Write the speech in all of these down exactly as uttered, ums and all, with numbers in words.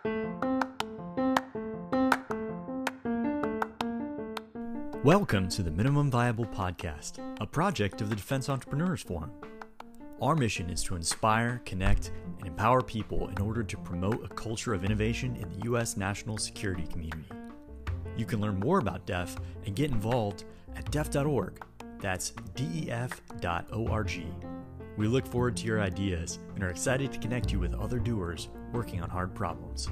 Welcome to the Minimum Viable Podcast, a project of the Defense Entrepreneurs Forum. Our mission is to inspire, connect, and empower people in order to promote a culture of innovation in the U S national security community. You can learn more about D E F and get involved at D E F dot org. That's D E F dot org. We look forward to your ideas and are excited to connect you with other doers working on hard problems.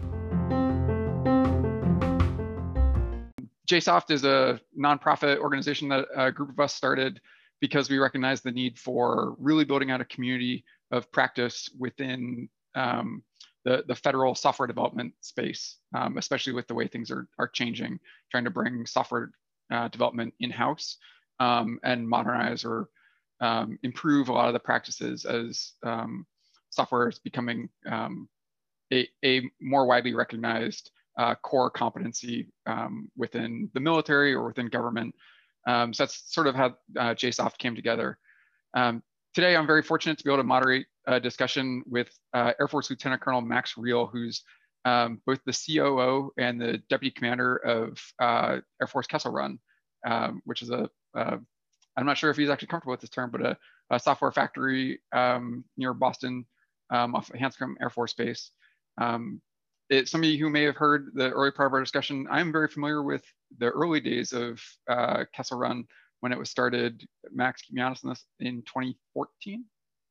JSOFT is a nonprofit organization that a group of us started because we recognize the need for really building out a community of practice within um, the, the federal software development space, um, especially with the way things are, are changing, trying to bring software uh, development in-house um, and modernize or um, improve a lot of the practices as um, software is becoming um, a, a more widely recognized Uh, core competency um, within the military or within government. Um, so that's sort of how uh, JSOFT came together. Um, today, I'm very fortunate to be able to moderate a discussion with uh, Air Force Lieutenant Colonel Max Riehl, who's um, both the C O O and the Deputy Commander of uh, Air Force Kessel Run, um, which is a, uh, I'm not sure if he's actually comfortable with this term, but a, a software factory um, near Boston um, off of Hanscom Air Force Base. Um, It, some of you who may have heard the early part of our discussion, I'm very familiar with the early days of uh, Kessel Run when it was started. Max, keep me honest on this, in twenty fourteen,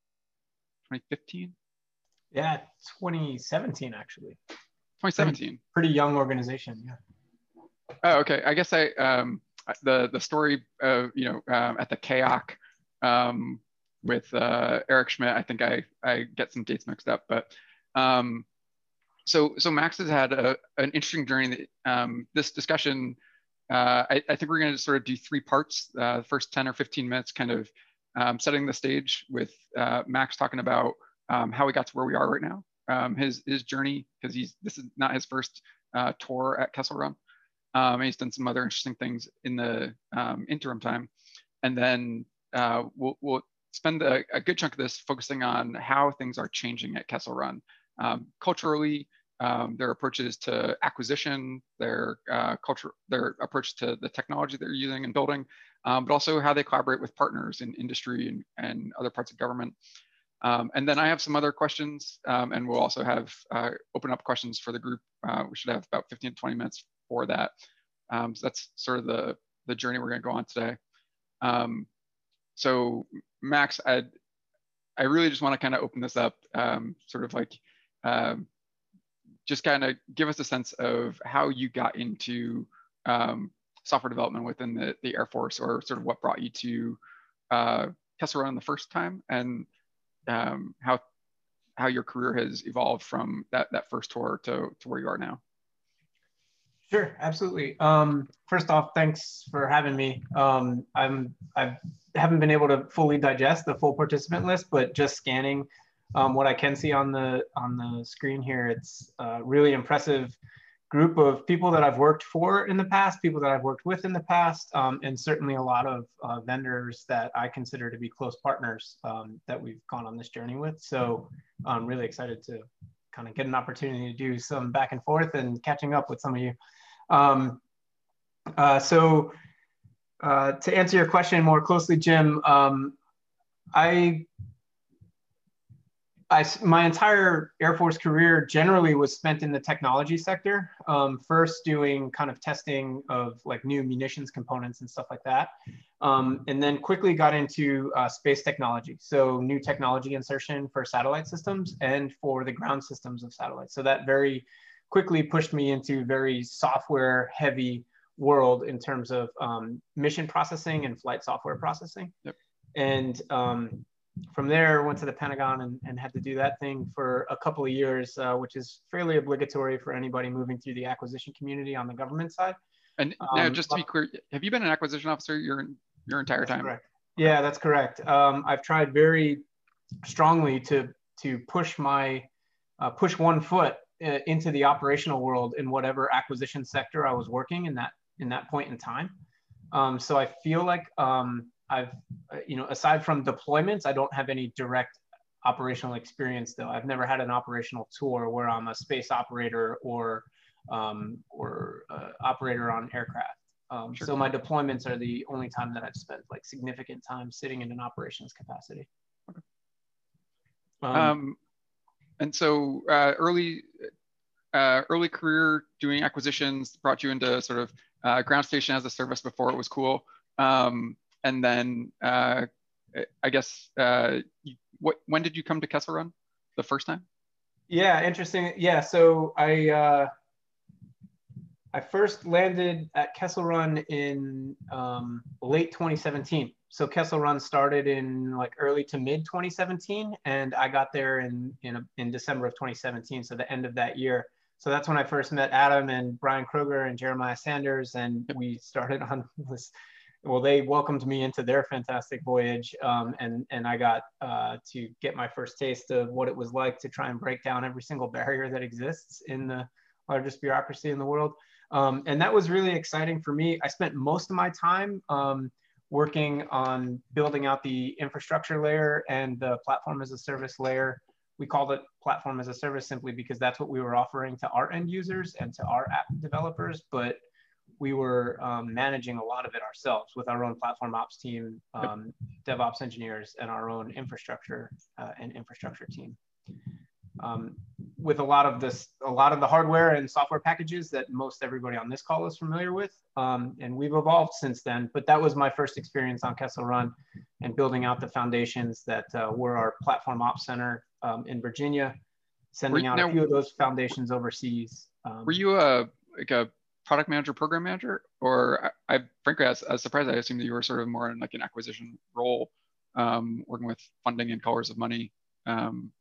twenty fifteen? Yeah, twenty seventeen actually. twenty seventeen. Pretty, pretty young organization, yeah. Oh, okay. I guess I um, the the story of you know um, at the K O C um, with uh, Eric Schmidt. I think I I get some dates mixed up, but. Um, So, so Max has had a, an interesting journey. That, um, this discussion, uh, I, I think we're going to sort of do three parts. Uh, the first ten or fifteen minutes, kind of um, setting the stage with uh, Max talking about um, how we got to where we are right now, um, his his journey, because he's this is not his first uh, tour at Kessel Run. Um, he's done some other interesting things in the um, interim time, and then uh, we'll we'll spend a, a good chunk of this focusing on how things are changing at Kessel Run. Um, culturally, um, their approaches to acquisition, their uh, culture, their approach to the technology they're using and building, um, but also how they collaborate with partners in industry and, and other parts of government. Um, and then I have some other questions, um, and we'll also have uh, open up questions for the group. Uh, we should have about fifteen to twenty minutes for that. Um, so that's sort of the, the journey we're going to go on today. Um, so Max, I'd, I really just want to kind of open this up, um, sort of like, Um, just kind of give us a sense of how you got into um, software development within the, the Air Force, or sort of what brought you to uh, Kessel Run the first time, and um, how how your career has evolved from that, that first tour to, to where you are now. Sure, absolutely. Um, first off, thanks for having me. Um, I'm, I haven't been able to fully digest the full participant list, but just scanning Um, what I can see on the on the screen here, it's a really impressive group of people that I've worked for in the past, people that I've worked with in the past, um, and certainly a lot of uh, vendors that I consider to be close partners um, that we've gone on this journey with. So I'm really excited to kind of get an opportunity to do some back and forth and catching up with some of you. Um, uh, so uh, to answer your question more closely, Jim, um, I I, my entire Air Force career generally was spent in the technology sector. Um, first doing kind of testing of like new munitions components and stuff like that. Um, and then quickly got into uh, space technology. So new technology insertion for satellite systems and for the ground systems of satellites. So that very quickly pushed me into very software heavy world in terms of um, mission processing and flight software processing. Yep. And um, from there, went to the Pentagon and, and had to do that thing for a couple of years, uh, which is fairly obligatory for anybody moving through the acquisition community on the government side. And now, um, just to be clear, have you been an acquisition officer your your entire time? Correct. Yeah, that's correct. Um, I've tried very strongly to to push my uh, push one foot uh, into the operational world in whatever acquisition sector I was working in that in that point in time. Um, so I feel like um, I've, uh, you know, aside from deployments, I don't have any direct operational experience though. I've never had an operational tour where I'm a space operator or um, or uh, operator on aircraft. Um, Sure. So my deployments are the only time that I've spent like significant time sitting in an operations capacity. Okay. Um, Um, and so uh, early uh, early career doing acquisitions brought you into sort of uh, ground station as a service before it was cool. Um, and then uh, I guess uh, you, what when did you come to Kessel Run the first time? Yeah, interesting. Yeah, so I uh, I first landed at Kessel Run in um, late twenty seventeen. So Kessel Run started in like early to mid twenty seventeen, and I got there in in, a, in December of twenty seventeen, so the end of that year. So that's when I first met Adam and Brian Kroger and Jeremiah Sanders, and we started on this. Well, they welcomed me into their fantastic voyage, um, and and I got uh, to get my first taste of what it was like to try and break down every single barrier that exists in the largest bureaucracy in the world. Um, and that was really exciting for me. I spent most of my time um, working on building out the infrastructure layer and the platform as a service layer. We called it platform as a service simply because that's what we were offering to our end users and to our app developers. But we were um, managing a lot of it ourselves with our own platform ops team, um, DevOps engineers, and our own infrastructure uh, and infrastructure team. Um, with a lot of this, a lot of the hardware and software packages that most everybody on this call is familiar with. Um, and we've evolved since then, but that was my first experience on Kessel Run and building out the foundations that uh, were our platform ops center um, in Virginia, sending you, out now, a few of those foundations overseas. Um, were you a, like a product manager, program manager? Or I, I frankly, I was, I was surprised. I assumed that you were sort of more in like an acquisition role, um, working with funding and colors of money. Um,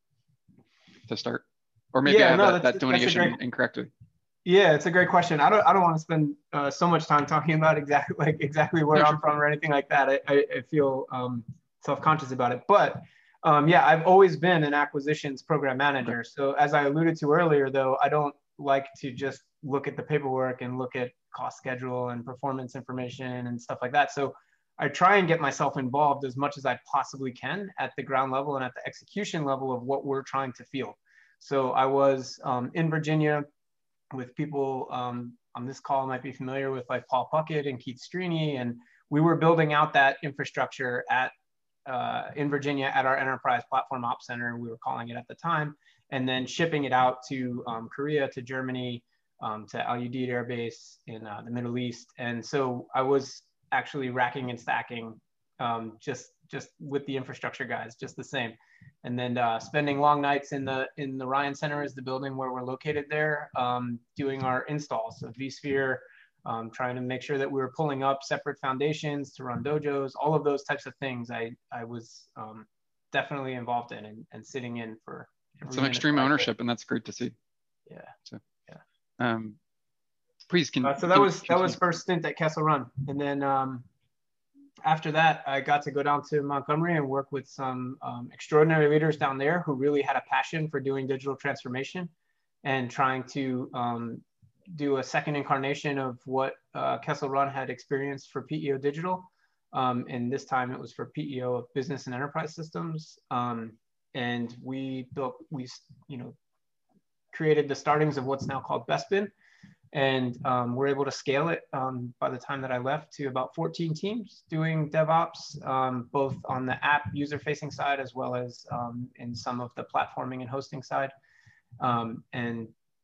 to start, or maybe yeah, I have no, that, that delineation great, incorrectly. Yeah, it's a great question. I don't I don't want to spend uh, so much time talking about exactly like exactly where no, I'm sure. from or anything like that. I, I, I feel um, self-conscious about it. But um, yeah, I've always been an acquisitions program manager. Okay. So as I alluded to earlier, though, I don't like to just look at the paperwork and look at cost schedule and performance information and stuff like that. So I try and get myself involved as much as I possibly can at the ground level and at the execution level of what we're trying to field. So I was um, in Virginia with people um, on this call might be familiar with, like Paul Puckett and Keith Strini, and we were building out that infrastructure at uh, in Virginia at our Enterprise Platform Ops Center, we were calling it at the time, and then shipping it out to um, Korea, to Germany, um, to Al Udeid Air Base in uh, the Middle East. And so I was actually racking and stacking um, just just with the infrastructure guys, just the same. And then uh, spending long nights in the in the Ryan Center is the building where we're located there, um, doing our installs of vSphere, um, trying to make sure that we were pulling up separate foundations to run dojos, all of those types of things I, I was um, definitely involved in and, and sitting in for some extreme ownership, and that's great to see. Yeah. So, yeah. Um, please, can uh, so that can, was that was first stint at Kessel Run, and then um, after that, I got to go down to Montgomery and work with some um, extraordinary leaders down there who really had a passion for doing digital transformation and trying to um, do a second incarnation of what uh, Kessel Run had experienced for P E O Digital. Um, and this time it was for P E O of Business and Enterprise Systems. Um, and we built, we, you know, created the startings of what's now called Bespin. And um, we're able to scale it um, by the time that I left to about fourteen teams doing DevOps, um, both on the app user-facing side as well as um, in some of the platforming and hosting side. Um, and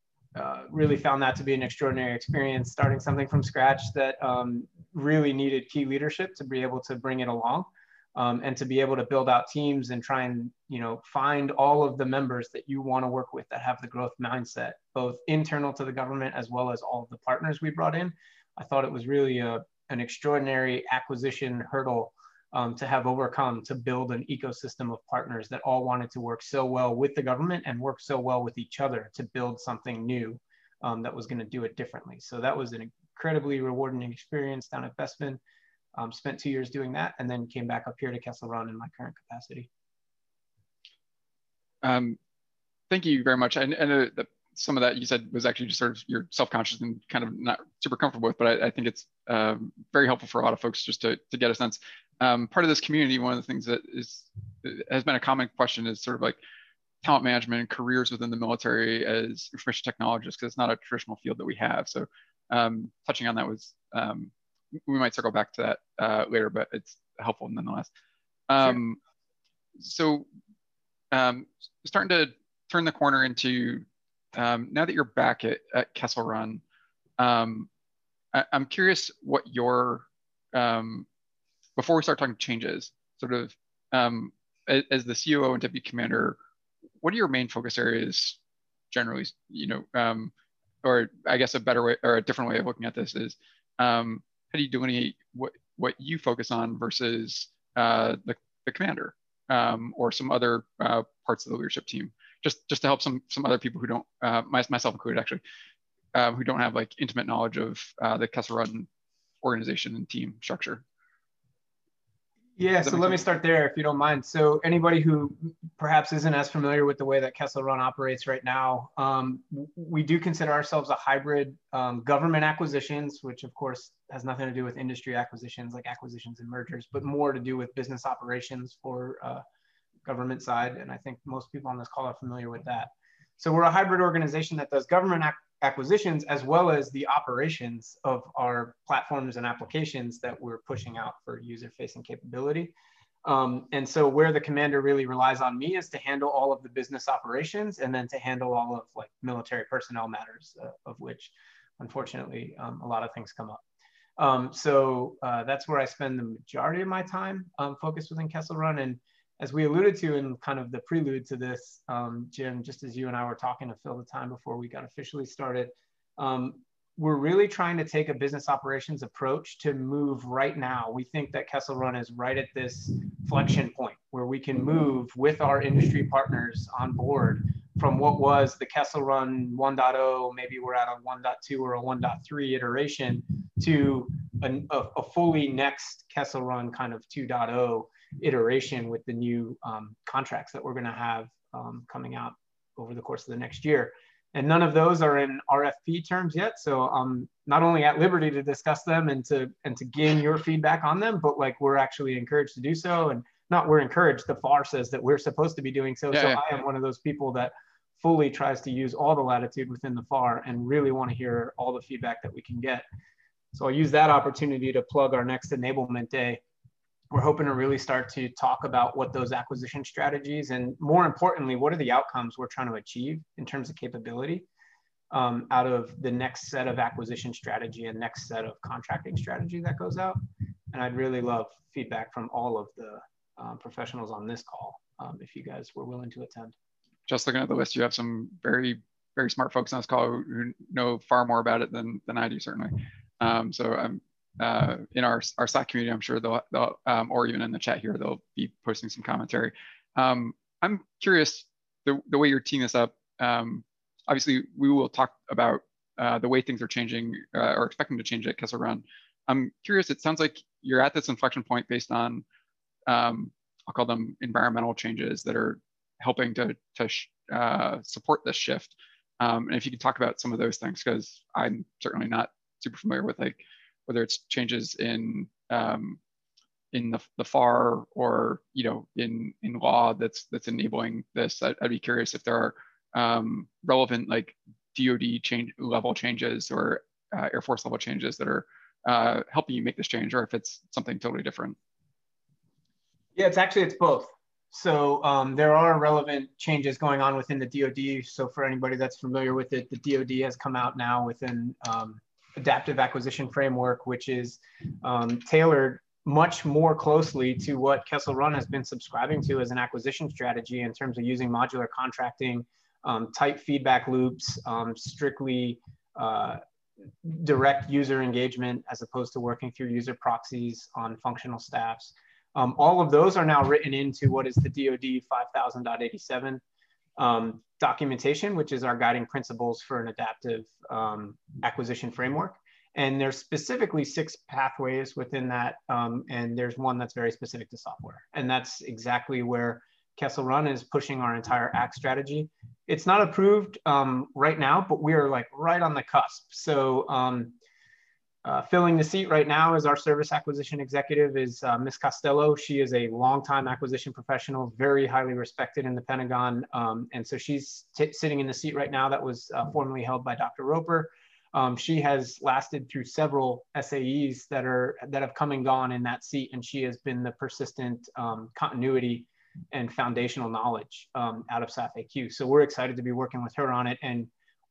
uh, really found that to be an extraordinary experience, starting something from scratch that um, really needed key leadership to be able to bring it along. Um, and to be able to build out teams and try and, you know, find all of the members that you want to work with that have the growth mindset, both internal to the government as well as all of the partners we brought in. I thought it was really a, an extraordinary acquisition hurdle um, to have overcome to build an ecosystem of partners that all wanted to work so well with the government and work so well with each other to build something new um, that was going to do it differently. So that was an incredibly rewarding experience down at Bespin. Um, spent two years doing that, and then came back up here to Kessel Run in my current capacity. Um, thank you very much. I, I know that some of that you said was actually just sort of you're self-conscious and kind of not super comfortable with, but I, I think it's um, very helpful for a lot of folks just to, to get a sense. Um, part of this community, one of the things that is has been a common question is sort of like talent management and careers within the military as information technologists, because it's not a traditional field that we have. So um, touching on that was, um, we might circle back to that uh, later, but it's helpful nonetheless. Um, sure. So um, starting to turn the corner into, um, now that you're back at, at Kessel Run, um, I, I'm curious what your, um, before we start talking changes, sort of um, as, as the C O O and deputy commander, what are your main focus areas generally, you know, um, or I guess a better way or a different way of looking at this is, um, how do you delineate what, what you focus on versus uh, the, the commander um, or some other uh, parts of the leadership team, just, just to help some, some other people who don't, uh, my, myself included actually, uh, who don't have like intimate knowledge of uh, the Kessel Run organization and team structure. Yeah, so let me start there if you don't mind. So anybody who perhaps isn't as familiar with the way that Kessel Run operates right now, um, we do consider ourselves a hybrid um, government acquisitions, which of course has nothing to do with industry acquisitions like acquisitions and mergers, but more to do with business operations for uh, government side. And I think most people on this call are familiar with that. So we're a hybrid organization that does government ac acquisitions as well as the operations of our platforms and applications that we're pushing out for user-facing capability. Um, and so where the commander really relies on me is to handle all of the business operations and then to handle all of like military personnel matters, uh, of which unfortunately um, a lot of things come up. Um, so uh, that's where I spend the majority of my time um, focused within Kessel Run. And as we alluded to in kind of the prelude to this, um, Jim, just as you and I were talking to fill the time before we got officially started, um, we're really trying to take a business operations approach to move right now. We think that Kessel Run is right at this flexion point where we can move with our industry partners on board from what was the Kessel Run one point oh, maybe we're at a one point two or a one point three iteration, to a, a fully next Kessel Run kind of two point oh iteration with the new um, contracts that we're going to have um, coming out over the course of the next year. And none of those are in R F P terms yet. So I'm not only at liberty to discuss them and to, and to gain your feedback on them, but like we're actually encouraged to do so. And not we're encouraged, the F A R says that we're supposed to be doing so. Yeah, so yeah. I am one of those people that fully tries to use all the latitude within the F A R and really want to hear all the feedback that we can get. So I'll use that opportunity to plug our next enablement day. We're hoping to really start to talk about what those acquisition strategies and more importantly, what are the outcomes we're trying to achieve in terms of capability um, out of the next set of acquisition strategy and next set of contracting strategy that goes out. And I'd really love feedback from all of the uh, professionals on this call um, if you guys were willing to attend. Just looking at the list, you have some very, very smart folks on this call who know far more about it than, than I do, certainly. Um, so I'm Uh, in our, our Slack community, I'm sure they'll, they'll um, or even in the chat here, they'll be posting some commentary. Um, I'm curious, the, the way you're teeing this up, um, obviously we will talk about uh, the way things are changing uh, or expecting to change at Kessel Run. I'm curious, it sounds like you're at this inflection point based on, um, I'll call them environmental changes that are helping to, to uh, support this shift. Um, and if you could talk about some of those things, because I'm certainly not super familiar with like, whether it's changes in um, in the, the F A R or you know in in law that's that's enabling this. I'd, I'd be curious if there are um, relevant like D O D change level changes or uh, Air Force level changes that are uh, helping you make this change, or if it's something totally different. Yeah, it's actually it's both. So um, there are relevant changes going on within the D O D. So for anybody that's familiar with it, the D O D has come out now within um, Adaptive Acquisition Framework, which is um, tailored much more closely to what Kessel Run has been subscribing to as an acquisition strategy in terms of using modular contracting, um, tight feedback loops, um, strictly uh, direct user engagement as opposed to working through user proxies on functional staffs. Um, all of those are now written into what is the D O D five thousand point eighty-seven um, documentation, which is our guiding principles for an adaptive um, acquisition framework. And there's specifically six pathways within that. Um, and there's one that's very specific to software. And that's exactly where Kessel Run is pushing our entire A C strategy. It's not approved um, right now, but we are like right on the cusp. So um, uh, filling the seat right now as our service acquisition executive is uh, Miz Costello. She is a longtime acquisition professional, very highly respected in the Pentagon. Um, and so she's sitting in the seat right now that was uh, formerly held by Doctor Roper. Um, she has lasted through several S A Es that are that have come and gone in that seat, and she has been the persistent um, continuity and foundational knowledge um, out of S A F A Q. So we're excited to be working with her on it. And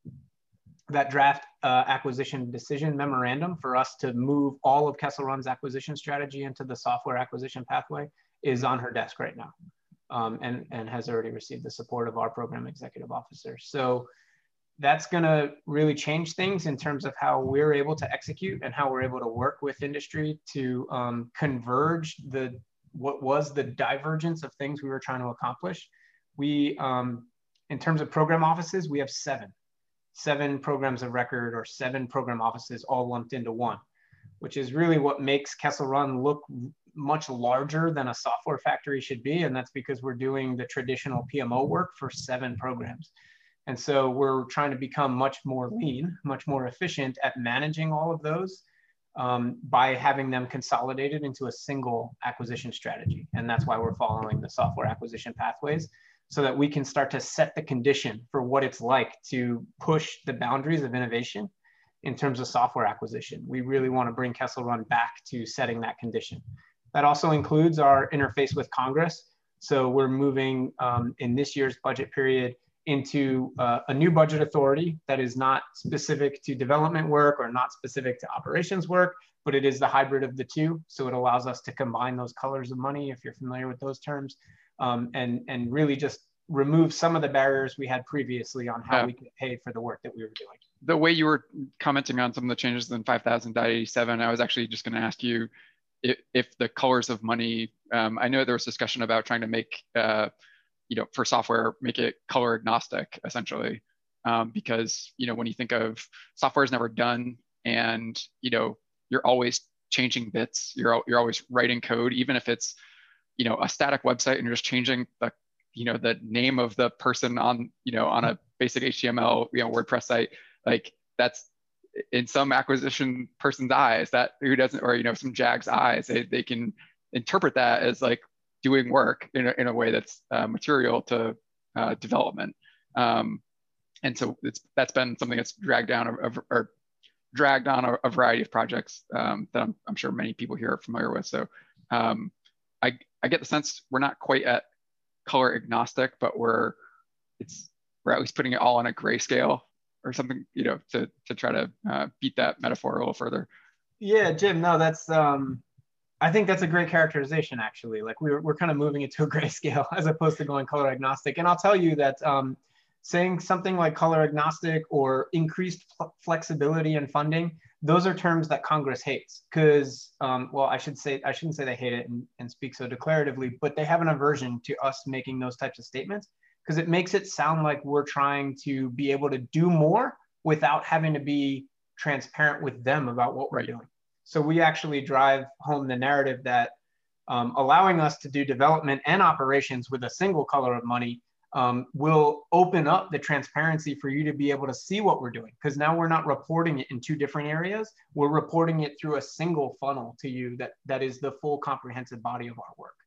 that draft uh, acquisition decision memorandum for us to move all of Kessel Run's acquisition strategy into the software acquisition pathway is on her desk right now, um, and, and has already received the support of our program executive officer. So that's going to really change things in terms of how we're able to execute and how we're able to work with industry to um, converge the what was the divergence of things we were trying to accomplish. We, um, in terms of program offices, we have seven, seven programs of record or seven program offices all lumped into one, which is really what makes Kessel Run look much larger than a software factory should be. And that's because we're doing the traditional P M O work for seven programs. And so we're trying to become much more lean, much more efficient at managing all of those um, by having them consolidated into a single acquisition strategy. And that's why we're following the software acquisition pathways so that we can start to set the condition for what it's like to push the boundaries of innovation in terms of software acquisition. We really want to bring Kessel Run back to setting that condition. That also includes our interface with Congress. So we're moving um, in this year's budget period into uh, a new budget authority that is not specific to development work or not specific to operations work, but it is the hybrid of the two. So it allows us to combine those colors of money, if you're familiar with those terms, um, and, and really just remove some of the barriers we had previously on how yeah. we could pay for the work that we were doing. The way you were commenting on some of the changes in five thousand point eighty-seven, I was actually just gonna ask you if, if the colors of money, um, I know there was discussion about trying to make, uh, you know, for software, make it color agnostic, essentially. Um, because, you know, when you think of software is never done and, you know, you're always changing bits, you're, you're always writing code, even if it's, you know, a static website and you're just changing the, you know, the name of the person on, you know, on a basic H T M L, you know, WordPress site, like that's in some acquisition person's eyes that who doesn't, or, you know, some JAG's eyes, they, they can interpret that as like, doing work in a, in a way that's uh, material to uh, development. Um, and so it's, that's been something that's dragged down or, or dragged on a, a variety of projects um, that I'm, I'm sure many people here are familiar with. So um, I, I get the sense we're not quite at color agnostic, but we're, it's, we're at least putting it all on a grayscale or something, you know, to, to try to uh, beat that metaphor a little further. Yeah, Jim, no, that's, um, I think that's a great characterization, actually. Like we're, we're kind of moving it to a grayscale as opposed to going color agnostic. And I'll tell you that um, saying something like color agnostic or increased flexibility in funding, those are terms that Congress hates because, um, well, I should say, I shouldn't say they hate it and, and speak so declaratively, but they have an aversion to us making those types of statements because it makes it sound like we're trying to be able to do more without having to be transparent with them about what we're right. doing. So we actually drive home the narrative that um, allowing us to do development and operations with a single color of money um, will open up the transparency for you to be able to see what we're doing. Because now we're not reporting it in two different areas. We're reporting it through a single funnel to you that, that is the full comprehensive body of our work.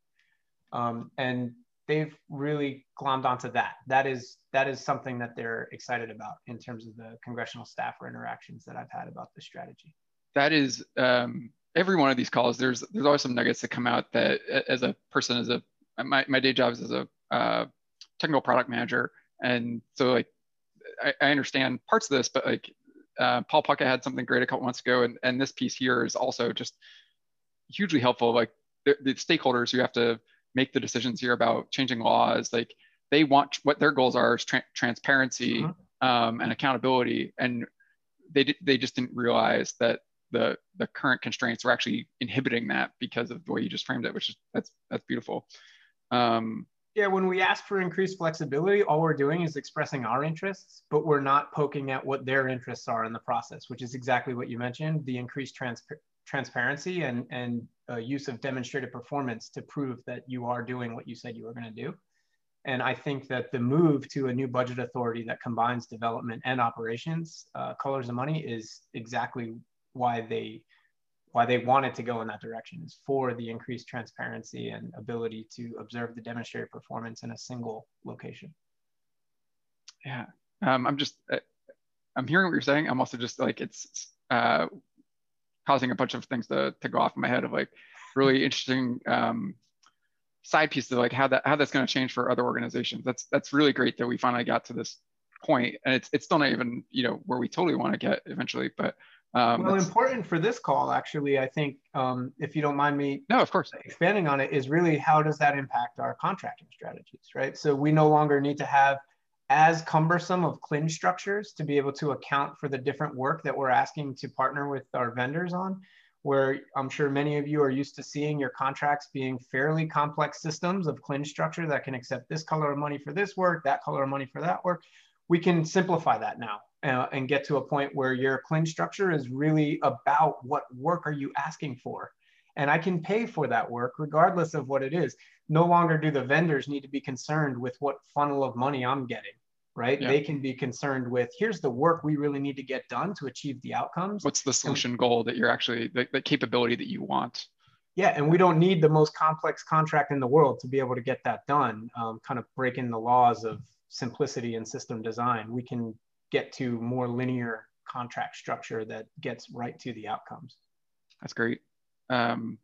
Um, and they've really glommed onto that. That is, that is something that they're excited about in terms of the congressional staffer interactions that I've had about this strategy. That is um, every one of these calls. There's there's always some nuggets that come out that as a person, as a my my day job is as a uh, technical product manager, and so like I, I understand parts of this, but like uh, Paul Puckett had something great a couple months ago, and and this piece here is also just hugely helpful. Like the, the stakeholders who have to make the decisions here about changing laws, like they want what their goals are is tra transparency mm-hmm. um, and accountability, and they they just didn't realize that the the current constraints were actually inhibiting that because of the way you just framed it, which is that's that's beautiful. Um, yeah, when we ask for increased flexibility, all we're doing is expressing our interests, but we're not poking at what their interests are in the process, which is exactly what you mentioned, the increased trans transparency and, and uh, use of demonstrated performance to prove that you are doing what you said you were going to do. And I think that the move to a new budget authority that combines development and operations, uh, Colors of Money, is exactly why they why they wanted to go in that direction, is for the increased transparency and ability to observe the demonstrated performance in a single location. Yeah, um, I'm just, I'm hearing what you're saying. I'm also just like, it's uh, causing a bunch of things to, to go off in my head of like really interesting um, side pieces of like how that how that's going to change for other organizations. That's that's really great that we finally got to this point, and it's it's still not even, you know, where we totally want to get eventually, but um, well, important for this call, actually, I think, um, if you don't mind me no, of course, expanding on it, is really how does that impact our contracting strategies, right? So we no longer need to have as cumbersome of clinch structures to be able to account for the different work that we're asking to partner with our vendors on, where I'm sure many of you are used to seeing your contracts being fairly complex systems of clinch structure that can accept this color of money for this work, that color of money for that work. We can simplify that now uh, and get to a point where your clinch structure is really about what work are you asking for. And I can pay for that work regardless of what it is. No longer do the vendors need to be concerned with what funnel of money I'm getting, right? Yeah. They can be concerned with, here's the work we really need to get done to achieve the outcomes. What's the solution and, goal that you're actually, the, the capability that you want? Yeah, and we don't need the most complex contract in the world to be able to get that done, um, kind of breaking the laws of simplicity and system design. We can get to more linear contract structure that gets right to the outcomes. That's great. Um,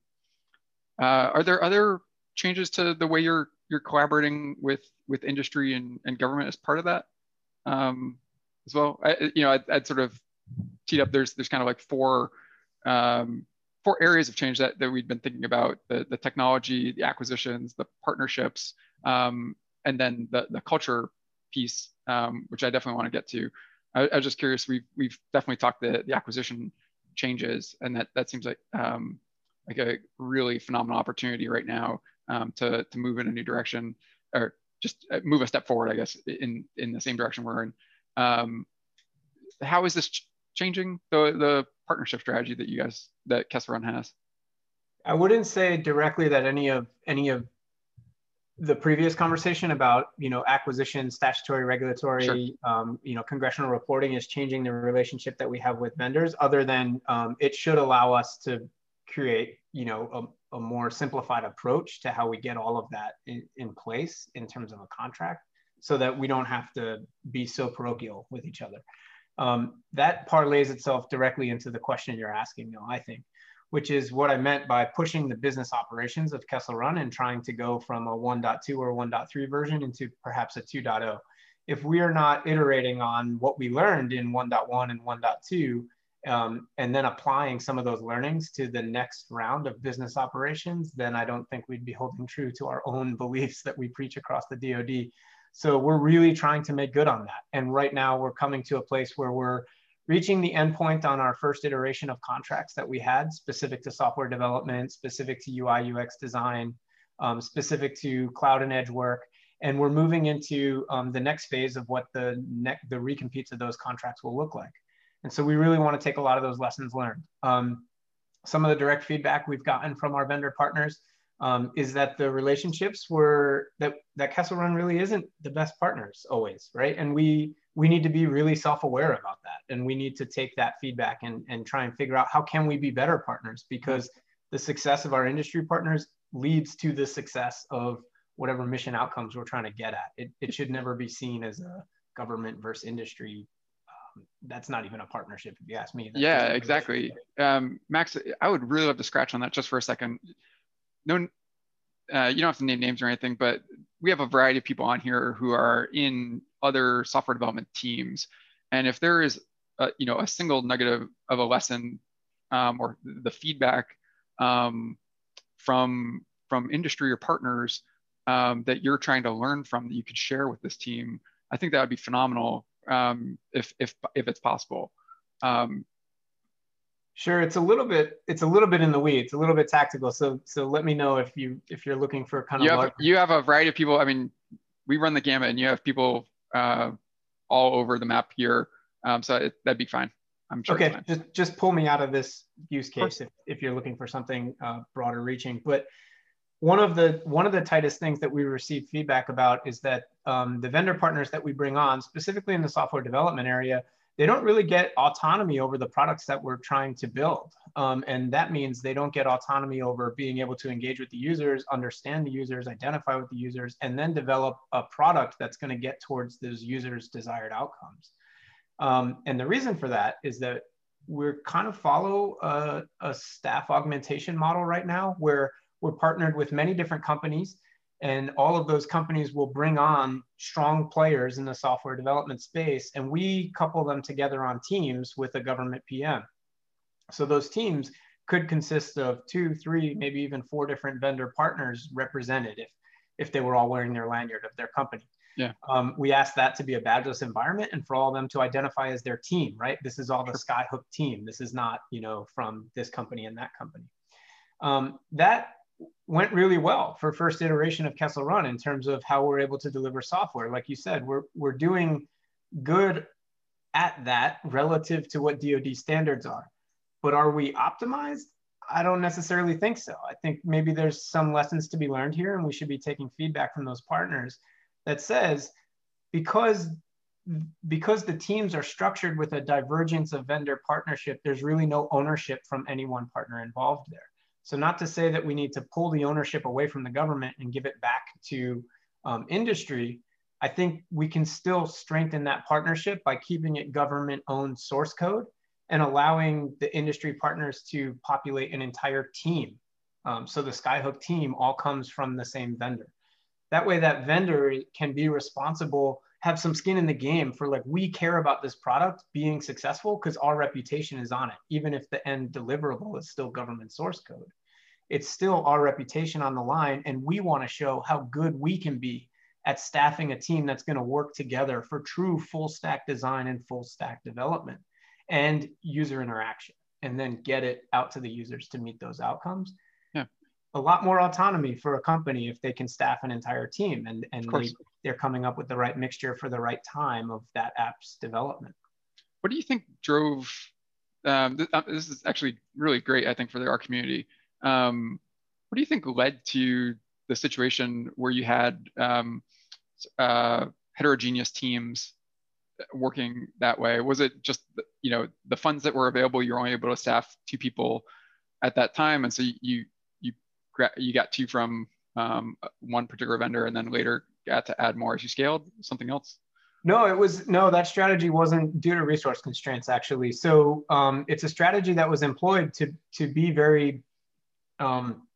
uh, are there other changes to the way you're you're collaborating with with industry and, and government as part of that um, as well? I, you know, I'd, I'd sort of teed up. There's there's kind of like four um, four areas of change that, that we've been thinking about: the the technology, the acquisitions, the partnerships, um, and then the the culture piece, um, which I definitely want to get to. I, I was just curious. We've we've definitely talked the the acquisition changes, and that that seems like um, like a really phenomenal opportunity right now um, to to move in a new direction, or just move a step forward, I guess, in in the same direction we're in. Um, how is this ch changing the the partnership strategy that you guys that Kessel Run has? I wouldn't say directly that any of any of the previous conversation about, you know, acquisition, statutory, regulatory, sure. um, you know, congressional reporting is changing the relationship that we have with vendors, other than um, it should allow us to create, you know, a, a more simplified approach to how we get all of that in, in place in terms of a contract, so that we don't have to be so parochial with each other. Um, that parlays itself directly into the question you're asking, though, I think, which is what I meant by pushing the business operations of Kessel Run and trying to go from a one point two or one point three version into perhaps a two point oh. If we are not iterating on what we learned in one point one and one point two, um, and then applying some of those learnings to the next round of business operations, then I don't think we'd be holding true to our own beliefs that we preach across the D O D. So we're really trying to make good on that. And right now we're coming to a place where we're reaching the endpoint on our first iteration of contracts that we had, specific to software development, specific to U I U X design, um, specific to cloud and edge work. And we're moving into um, the next phase of what the, ne the recompetes of those contracts will look like. And so we really want to take a lot of those lessons learned. Um, some of the direct feedback we've gotten from our vendor partners um, is that the relationships were, that, that Kessel Run really isn't the best partners always, right? And we, we need to be really self-aware about that. And we need to take that feedback and, and try and figure out how can we be better partners, because the success of our industry partners leads to the success of whatever mission outcomes we're trying to get at. It, it should never be seen as a government versus industry. Um, that's not even a partnership, if you ask me. That's yeah, exactly. Um, Max, I would really love to scratch on that just for a second. No, uh, you don't have to name names or anything, but we have a variety of people on here who are in other software development teams. And if there is a, you know, a single nugget of, of a lesson um, or the feedback um, from, from industry or partners um, that you're trying to learn from that you could share with this team, I think that would be phenomenal um, if, if, if it's possible. Um, Sure, it's a little bit it's a little bit in the weeds, a little bit tactical. So so let me know if you if you're looking for kind you of have you have a variety of people. I mean, we run the gamut, and you have people uh, all over the map here. Um, so it, that'd be fine. I'm sure. Okay, just just pull me out of this use case if if you're looking for something uh, broader reaching. But one of the one of the tightest things that we receive feedback about is that um, the vendor partners that we bring on, specifically in the software development area, they don't really get autonomy over the products that we're trying to build. Um, and that means they don't get autonomy over being able to engage with the users, understand the users, identify with the users, and then develop a product that's going to get towards those users' desired outcomes. Um, and the reason for that is that we're kind of follow a, a staff augmentation model right now, where we're partnered with many different companies, and all of those companies will bring on strong players in the software development space, and we couple them together on teams with a government P M. So those teams could consist of two, three, maybe even four different vendor partners represented if, if they were all wearing their lanyard of their company. Yeah. Um, we ask that to be a badgeless environment and for all of them to identify as their team, right? This is all the Skyhook team. This is not, you know, from this company and that company. Um, that went really well for first iteration of Kessel Run in terms of how we're able to deliver software. Like you said, we're, we're doing good at that relative to what D O D standards are. But are we optimized? I don't necessarily think so. I think maybe there's some lessons to be learned here, and we should be taking feedback from those partners that says, because, because the teams are structured with a divergence of vendor partnership, there's really no ownership from any one partner involved there. So not to say that we need to pull the ownership away from the government and give it back to um, industry. I think we can still strengthen that partnership by keeping it government-owned source code and allowing the industry partners to populate an entire team. Um, so the Skyhook team all comes from the same vendor. That way that vendor can be responsible, have some skin in the game for, like, we care about this product being successful because our reputation is on it. Even if the end deliverable is still government source code, it's still our reputation on the line. And we want to show how good we can be at staffing a team that's going to work together for true full stack design and full stack development and user interaction, and then get it out to the users to meet those outcomes. Yeah. A lot more autonomy for a company if they can staff an entire team and, and they, they're coming up with the right mixture for the right time of that app's development. What do you think drove, um, th this is actually really great, I think, for the R community. Um, what do you think led to the situation where you had um, uh, heterogeneous teams working that way? Was it just, you know, the funds that were available, you're only able to staff two people at that time, and so you you you got two from um, one particular vendor, and then later got to add more as you scaled? Something else? No, it was no. That strategy wasn't due to resource constraints, actually. So um, it's a strategy that was employed to to be very um,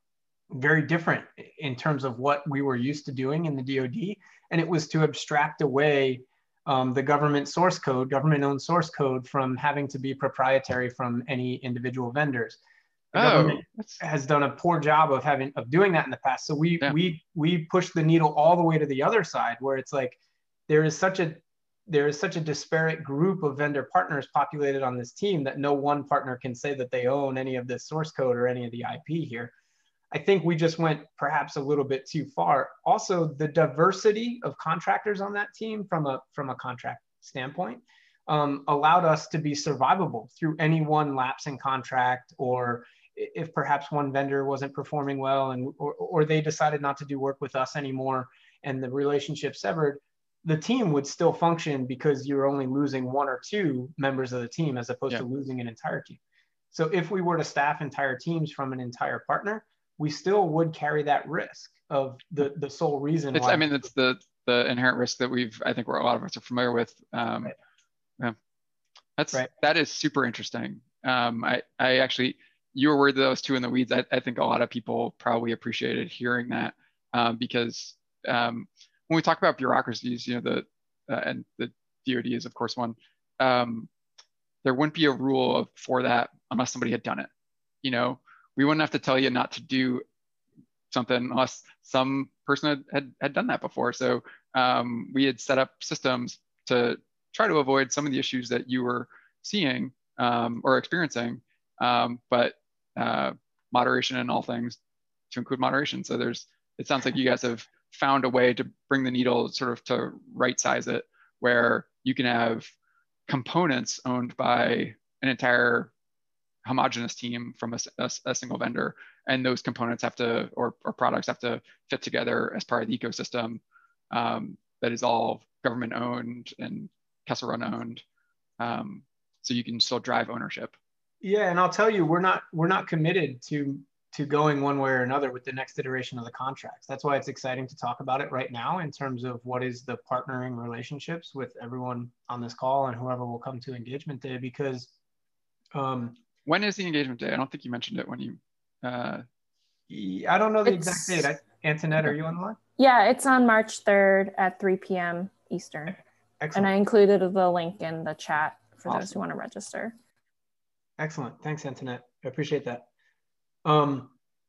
very different in terms of what we were used to doing in the D O D, and it was to abstract away Um, the government source code, government-owned source code, from having to be proprietary from any individual vendors. The oh, government that's... has done a poor job of having of doing that in the past. So we yeah. we we push the needle all the way to the other side, where it's like there is such a there is such a disparate group of vendor partners populated on this team that no one partner can say that they own any of this source code or any of the I P here. I think we just went perhaps a little bit too far. Also, the diversity of contractors on that team from a, from a contract standpoint um, allowed us to be survivable through any one lapse in contract, or if perhaps one vendor wasn't performing well and or, or they decided not to do work with us anymore and the relationship severed, the team would still function because you're only losing one or two members of the team as opposed yeah. to losing an entire team. So if we were to staff entire teams from an entire partner, we still would carry that risk of the, the sole reason it's, why. I mean, it's the, the inherent risk that we've, I think we're, a lot of us are familiar with. Um, right. yeah. That's, right. that is super interesting. Um, I, I actually, you were worried that I was too in the weeds. I, I think a lot of people probably appreciated hearing that um, because um, when we talk about bureaucracies, you know, the, uh, and the D O D is of course one, um, there wouldn't be a rule of, for that unless somebody had done it, you know? We wouldn't have to tell you not to do something unless some person had, had, had done that before. So um, we had set up systems to try to avoid some of the issues that you were seeing um, or experiencing, um, but uh, moderation in all things to include moderation. So there's, it sounds like you guys have found a way to bring the needle sort of to right size it, where you can have components owned by an entire homogenous team from a, a, a single vendor, and those components have to, or, or products have to fit together as part of the ecosystem um, that is all government owned and Kessel Run owned. Um, so you can still drive ownership. Yeah, and I'll tell you, we're not we're not committed to to going one way or another with the next iteration of the contracts. That's why it's exciting to talk about it right now in terms of what is the partnering relationships with everyone on this call and whoever will come to engagement day, because um, when is the engagement day? I don't think you mentioned it when you. Uh... I don't know the it's, exact date. I, Antoinette, are you on the line? Yeah, it's on March third at three p m Eastern. Excellent. And I included the link in the chat for Awesome. those who want to register. Excellent. Thanks, Antoinette. I appreciate that. Um,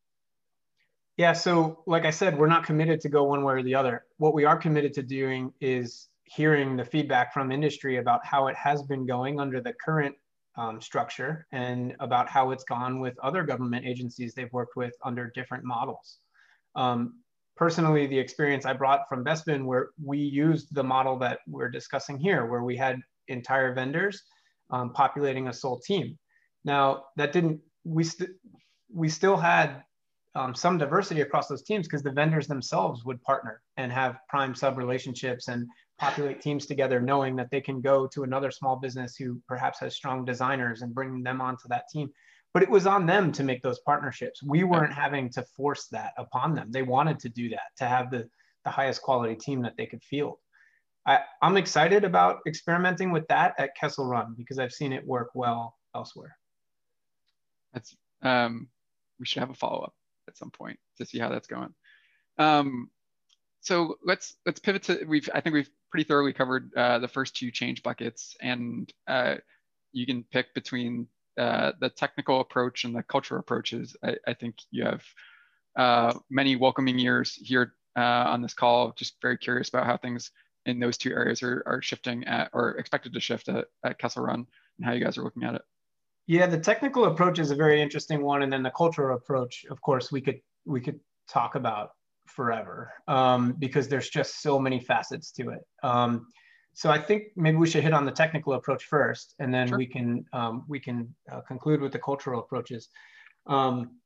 yeah, so like I said, we're not committed to go one way or the other. What we are committed to doing is hearing the feedback from industry about how it has been going under the current um, structure and about how it's gone with other government agencies they've worked with under different models. Um, personally, the experience I brought from Bespin, where we used the model that we're discussing here, where we had entire vendors um, populating a sole team. Now, that didn't, we, st we still had um, some diversity across those teams because the vendors themselves would partner and have prime sub relationships and populate teams together, knowing that they can go to another small business who perhaps has strong designers and bring them onto that team. But it was on them to make those partnerships. We weren't having to force that upon them. They wanted to do that, to have the, the highest quality team that they could field. I, I'm excited about experimenting with that at Kessel Run because I've seen it work well elsewhere. That's um, we should have a follow-up at some point to see how that's going. Um, so let's let's pivot to we've I think we've pretty thoroughly covered uh, the first two change buckets, and uh, you can pick between uh, the technical approach and the cultural approaches. I, I think you have uh, many welcoming ears here uh, on this call. Just very curious about how things in those two areas are, are shifting at, or expected to shift at, at Kessel Run, and how you guys are looking at it. Yeah, the technical approach is a very interesting one, and then the cultural approach, of course, we could we could talk about forever um, because there's just so many facets to it. Um, so I think maybe we should hit on the technical approach first, and then sure. we can um, we can uh, conclude with the cultural approaches. Um,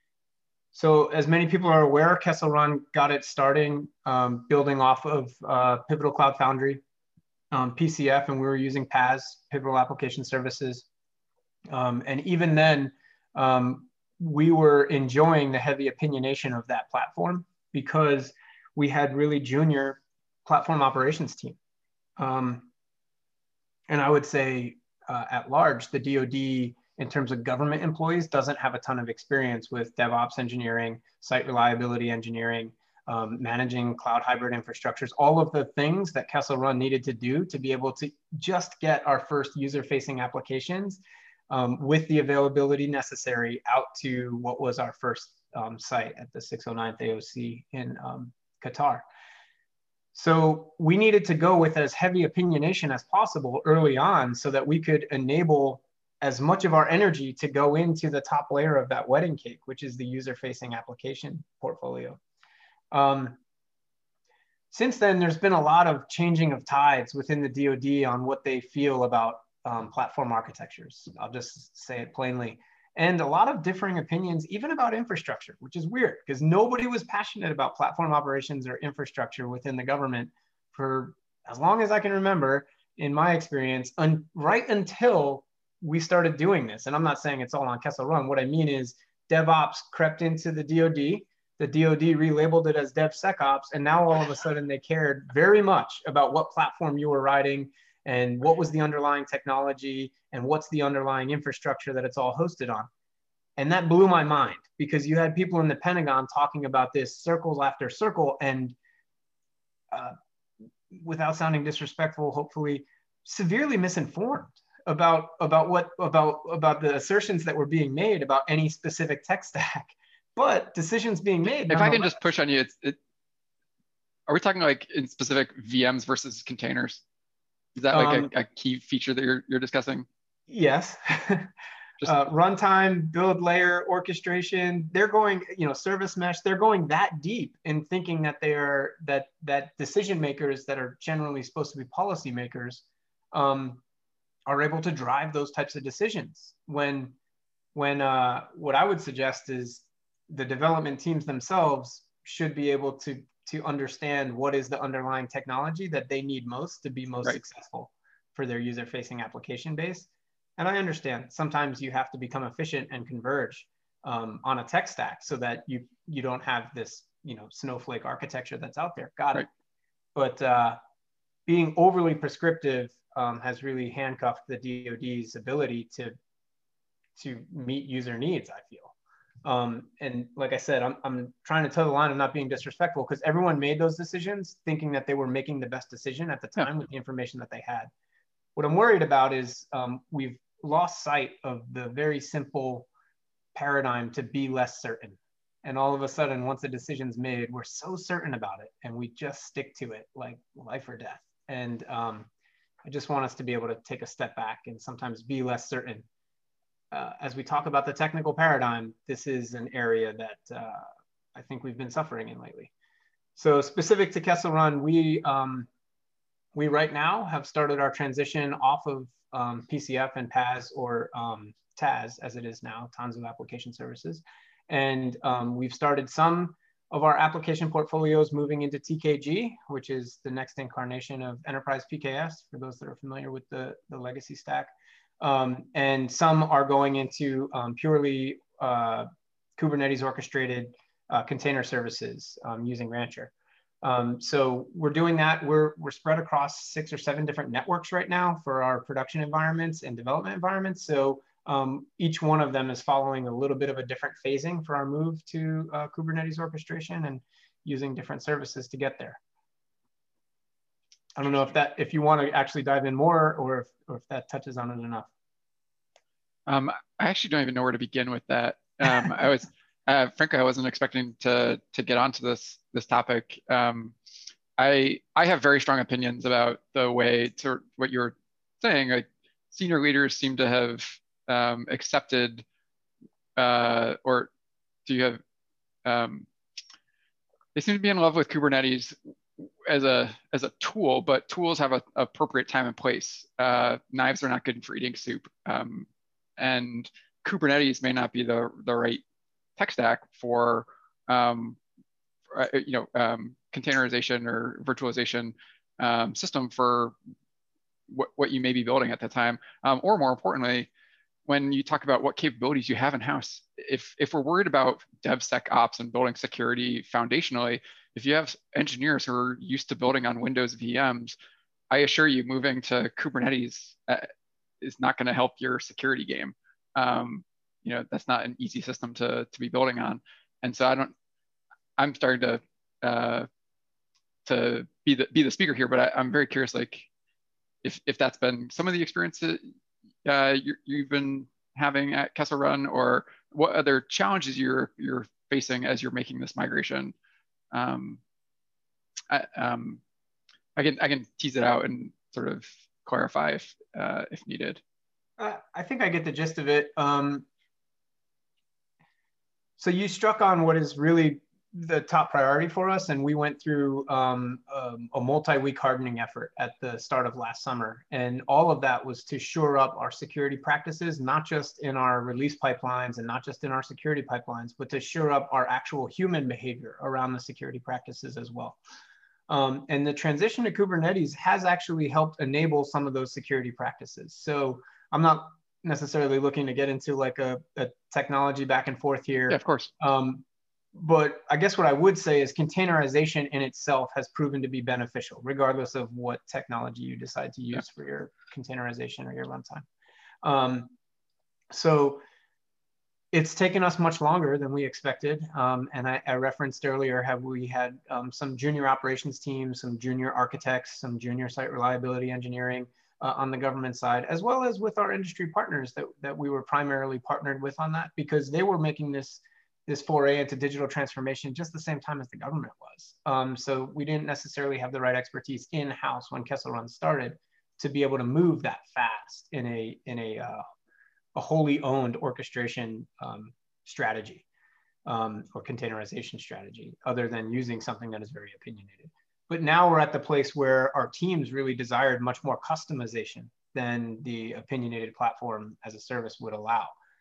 so as many people are aware, Kessel Run got it starting um, building off of uh, Pivotal Cloud Foundry, um, P C F, and we were using P A S, Pivotal Application Services. Um, and even then, um, we were enjoying the heavy opinionation of that platform because we had really junior platform operations team. Um, and I would say uh, at large, the D O D in terms of government employees doesn't have a ton of experience with DevOps engineering, site reliability engineering, um, managing cloud hybrid infrastructures, all of the things that Kessel Run needed to do to be able to just get our first user-facing applications Um, with the availability necessary out to what was our first um, site at the six oh ninth A O C in um, Qatar. So we needed to go with as heavy opinionation as possible early on so that we could enable as much of our energy to go into the top layer of that wedding cake, which is the user-facing application portfolio. Um, since then, there's been a lot of changing of tides within the D O D on what they feel about Um, platform architectures. I'll just say it plainly. And a lot of differing opinions, even about infrastructure, which is weird because nobody was passionate about platform operations or infrastructure within the government for as long as I can remember, in my experience, un right until we started doing this. And I'm not saying it's all on Kessel Run. What I mean is DevOps crept into the D O D. The D O D relabeled it as DevSecOps. And now all of a sudden they cared very much about what platform you were riding and what was the underlying technology and what's the underlying infrastructure that it's all hosted on. And that blew my mind because you had people in the Pentagon talking about this circles after circle and uh, without sounding disrespectful, hopefully severely misinformed about, about, what, about, about the assertions that were being made about any specific tech stack, but decisions being made. If I can just push on you, it's, it, are we talking like in specific V Ms versus containers? Is that like um, a, a key feature that you're, you're discussing? Yes. Just, uh, runtime, build layer, orchestration, they're going, you know, service mesh, they're going that deep in thinking that they are, that, that decision makers that are generally supposed to be policy makers um, are able to drive those types of decisions. When, when uh, what I would suggest is the development teams themselves should be able to, to understand what is the underlying technology that they need most to be most Right. successful for their user-facing application base. And I understand sometimes you have to become efficient and converge um, on a tech stack so that you, you don't have this, you know, snowflake architecture that's out there. Got Right. it. But uh, being overly prescriptive um, has really handcuffed the D O D's ability to, to meet user needs, I feel. Um, and like I said, I'm, I'm trying to toe the line of not being disrespectful because everyone made those decisions thinking that they were making the best decision at the time yeah. with the information that they had. What I'm worried about is um, we've lost sight of the very simple paradigm to be less certain. And all of a sudden, once a decision's made, we're so certain about it and we just stick to it like life or death. And um, I just want us to be able to take a step back and sometimes be less certain. Uh, as we talk about the technical paradigm, this is an area that uh, I think we've been suffering in lately. So specific to Kessel Run, we, um, we right now have started our transition off of um, P C F and P A S, or um, T A S as it is now, Tons of Application Services. And um, we've started some of our application portfolios moving into T K G, which is the next incarnation of Enterprise P K S, for those that are familiar with the, the legacy stack. Um, and some are going into um, purely uh, Kubernetes orchestrated uh, container services um, using Rancher. Um, so we're doing that. We're, we're spread across six or seven different networks right now for our production environments and development environments. So um, each one of them is following a little bit of a different phasing for our move to uh, Kubernetes orchestration and using different services to get there. I don't know if that, if you want to actually dive in more, or if, or if that touches on it enough. Um, I actually don't even know where to begin with that. Um, I was, uh, frankly, I wasn't expecting to to get onto this this topic. Um, I I have very strong opinions about the way to what you're saying. Like, senior leaders seem to have um, accepted, uh, or do you have? Um, they seem to be in love with Kubernetes as a as a tool, but tools have an appropriate time and place. Uh, knives are not good for eating soup, um, and Kubernetes may not be the the right tech stack for um, you know um, containerization or virtualization um, system for what what you may be building at that time, um, or more importantly, when you talk about what capabilities you have in house. If if we're worried about DevSecOps and building security foundationally, if you have engineers who are used to building on Windows V Ms, I assure you moving to Kubernetes uh, is not going to help your security game. Um, you know, that's not an easy system to, to be building on. And so I don't, I'm starting to uh, to be the, be the speaker here, but I, I'm very curious, like, if, if that's been some of the experiences uh, you, you've been having at Kessel Run, or what other challenges you're, you're facing as you're making this migration. Um, I, um, I can I can tease it out and sort of clarify if uh, if needed. Uh, I think I get the gist of it. Um, so you struck on what is really the top priority for us, and we went through um, um, a multi-week hardening effort at the start of last summer, and all of that was to shore up our security practices, not just in our release pipelines and not just in our security pipelines, but to shore up our actual human behavior around the security practices as well. Um, and the transition to Kubernetes has actually helped enable some of those security practices. So I'm not necessarily looking to get into like a, a technology back and forth here. Yeah, of course. Um, But I guess what I would say is containerization in itself has proven to be beneficial, regardless of what technology you decide to use yeah. for your containerization or your runtime. Um, so it's taken us much longer than we expected. Um, and I, I referenced earlier how we had um, some junior operations teams, some junior architects, some junior site reliability engineering uh, on the government side, as well as with our industry partners that, that we were primarily partnered with on that, because they were making this this foray into digital transformation just the same time as the government was. Um, so we didn't necessarily have the right expertise in-house when Kessel Run started to be able to move that fast in a, in a, uh, a wholly owned orchestration um, strategy um, or containerization strategy, other than using something that is very opinionated. But now we're at the place where our teams really desired much more customization than the opinionated platform as a service would allow.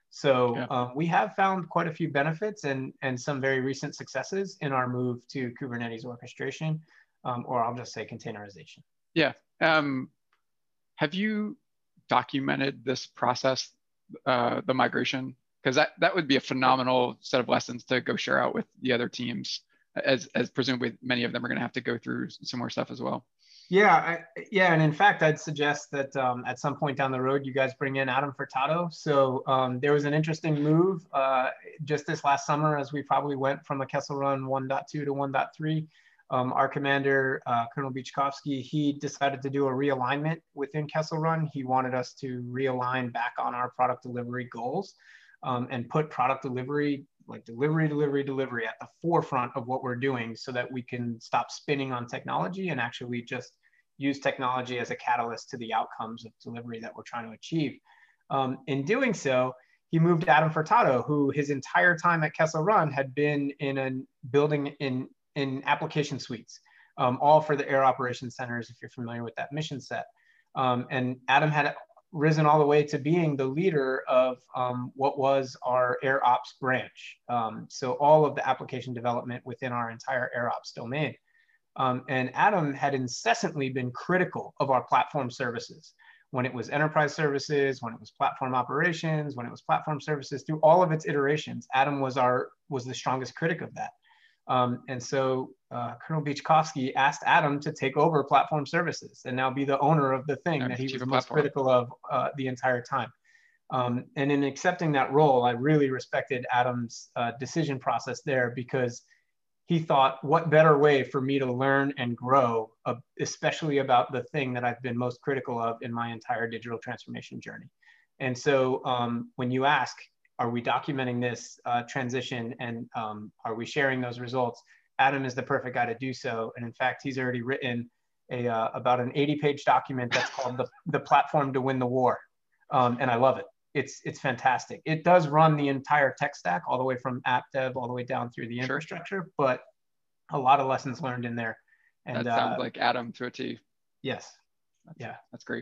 So Yeah. um, we have found quite a few benefits and, and some very recent successes in our move to Kubernetes orchestration, um, or I'll just say containerization. Yeah. Um, have you documented this process, uh, the migration? Because that, that would be a phenomenal set of lessons to go share out with the other teams, as, as presumably many of them are going to have to go through similar stuff as well. Yeah, I, yeah, and in fact, I'd suggest that um, at some point down the road, you guys bring in Adam Furtado. So um, there was an interesting move uh, just this last summer as we probably went from a Kessel Run one point two to one point three. Um, our commander, uh, Colonel Bichkovsky, he decided to do a realignment within Kessel Run. He wanted us to realign back on our product delivery goals um, and put product delivery, like delivery, delivery, delivery at the forefront of what we're doing so that we can stop spinning on technology and actually just use technology as a catalyst to the outcomes of delivery that we're trying to achieve. Um, in doing so, he moved Adam Furtado, who his entire time at Kessel Run had been in a building in, in application suites, um, all for the air operations centers, if you're familiar with that mission set. Um, and Adam had risen all the way to being the leader of um, what was our Air Ops branch. Um, so all of the application development within our entire Air Ops domain. Um, and Adam had incessantly been critical of our platform services. When it was enterprise services, when it was platform operations, when it was platform services, through all of its iterations, Adam was our was the strongest critic of that. Um, and so uh, Colonel Bichkovsky asked Adam to take over platform services and now be the owner of the thing Yeah, that he chief was of most platform. critical of uh, the entire time. Um, and in accepting that role, I really respected Adam's uh, decision process there, because he thought, what better way for me to learn and grow, uh, especially about the thing that I've been most critical of in my entire digital transformation journey. And so um, when you ask, are we documenting this uh, transition and um, are we sharing those results? Adam is the perfect guy to do so. And in fact, he's already written a, uh, about an eighty page document that's called the, the Platform to Win the War. Um, and I love it. It's, it's fantastic. It does run the entire tech stack all the way from app dev all the way down through the infrastructure, sure. But a lot of lessons learned in there. And that sounds uh, like Adam to a T. Yes. That's, yeah. That's great.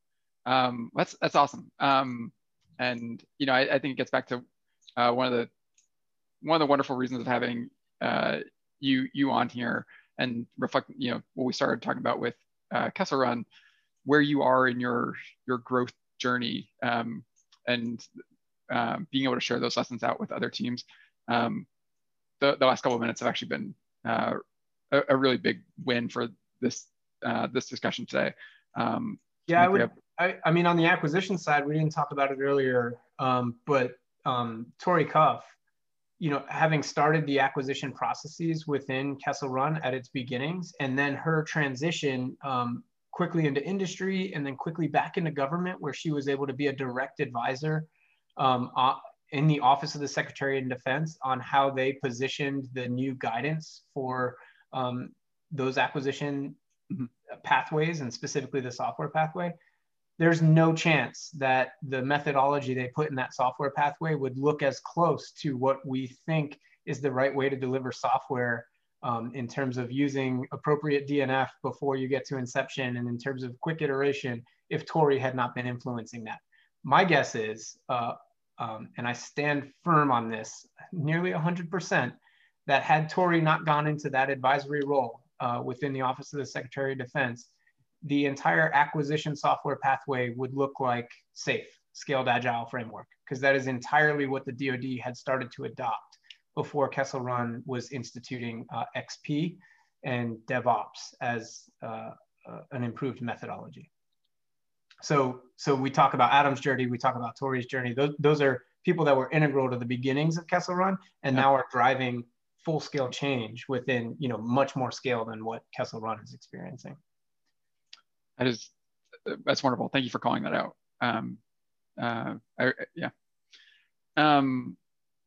Um, that's, that's awesome. Um, and, you know, I, I think it gets back to uh, one of the, one of the wonderful reasons of having uh, you, you on here and reflect, you know, what we started talking about with uh, Kessel Run, where you are in your, your growth journey. Um, and um, being able to share those lessons out with other teams. Um, the, the last couple of minutes have actually been uh, a, a really big win for this uh, this discussion today. Um, yeah, I would. Have... I, I mean, on the acquisition side, we didn't talk about it earlier, um, but um, Tori Cuff, you know, having started the acquisition processes within Kessel Run at its beginnings, and then her transition um, quickly into industry and then quickly back into government, where she was able to be a direct advisor um, uh, in the Office of the Secretary of Defense on how they positioned the new guidance for um, those acquisition pathways, and specifically the software pathway. There's no chance that the methodology they put in that software pathway would look as close to what we think is the right way to deliver software um, in terms of using appropriate D N F before you get to inception, and in terms of quick iteration, if Tori had not been influencing that. My guess is, uh, um, and I stand firm on this, nearly one hundred percent, that had Tori not gone into that advisory role uh, within the Office of the Secretary of Defense, the entire acquisition software pathway would look like SAFe, Scaled Agile Framework, because that is entirely what the D O D had started to adopt before Kessel Run was instituting uh, X P and DevOps as uh, uh, an improved methodology. So, so we talk about Adam's journey, we talk about Tori's journey. Those, those are people that were integral to the beginnings of Kessel Run, and yeah. now are driving full-scale change within, you know, much more scale than what Kessel Run is experiencing. That is, that's wonderful. Thank you for calling that out. Um, uh, I, yeah. Um,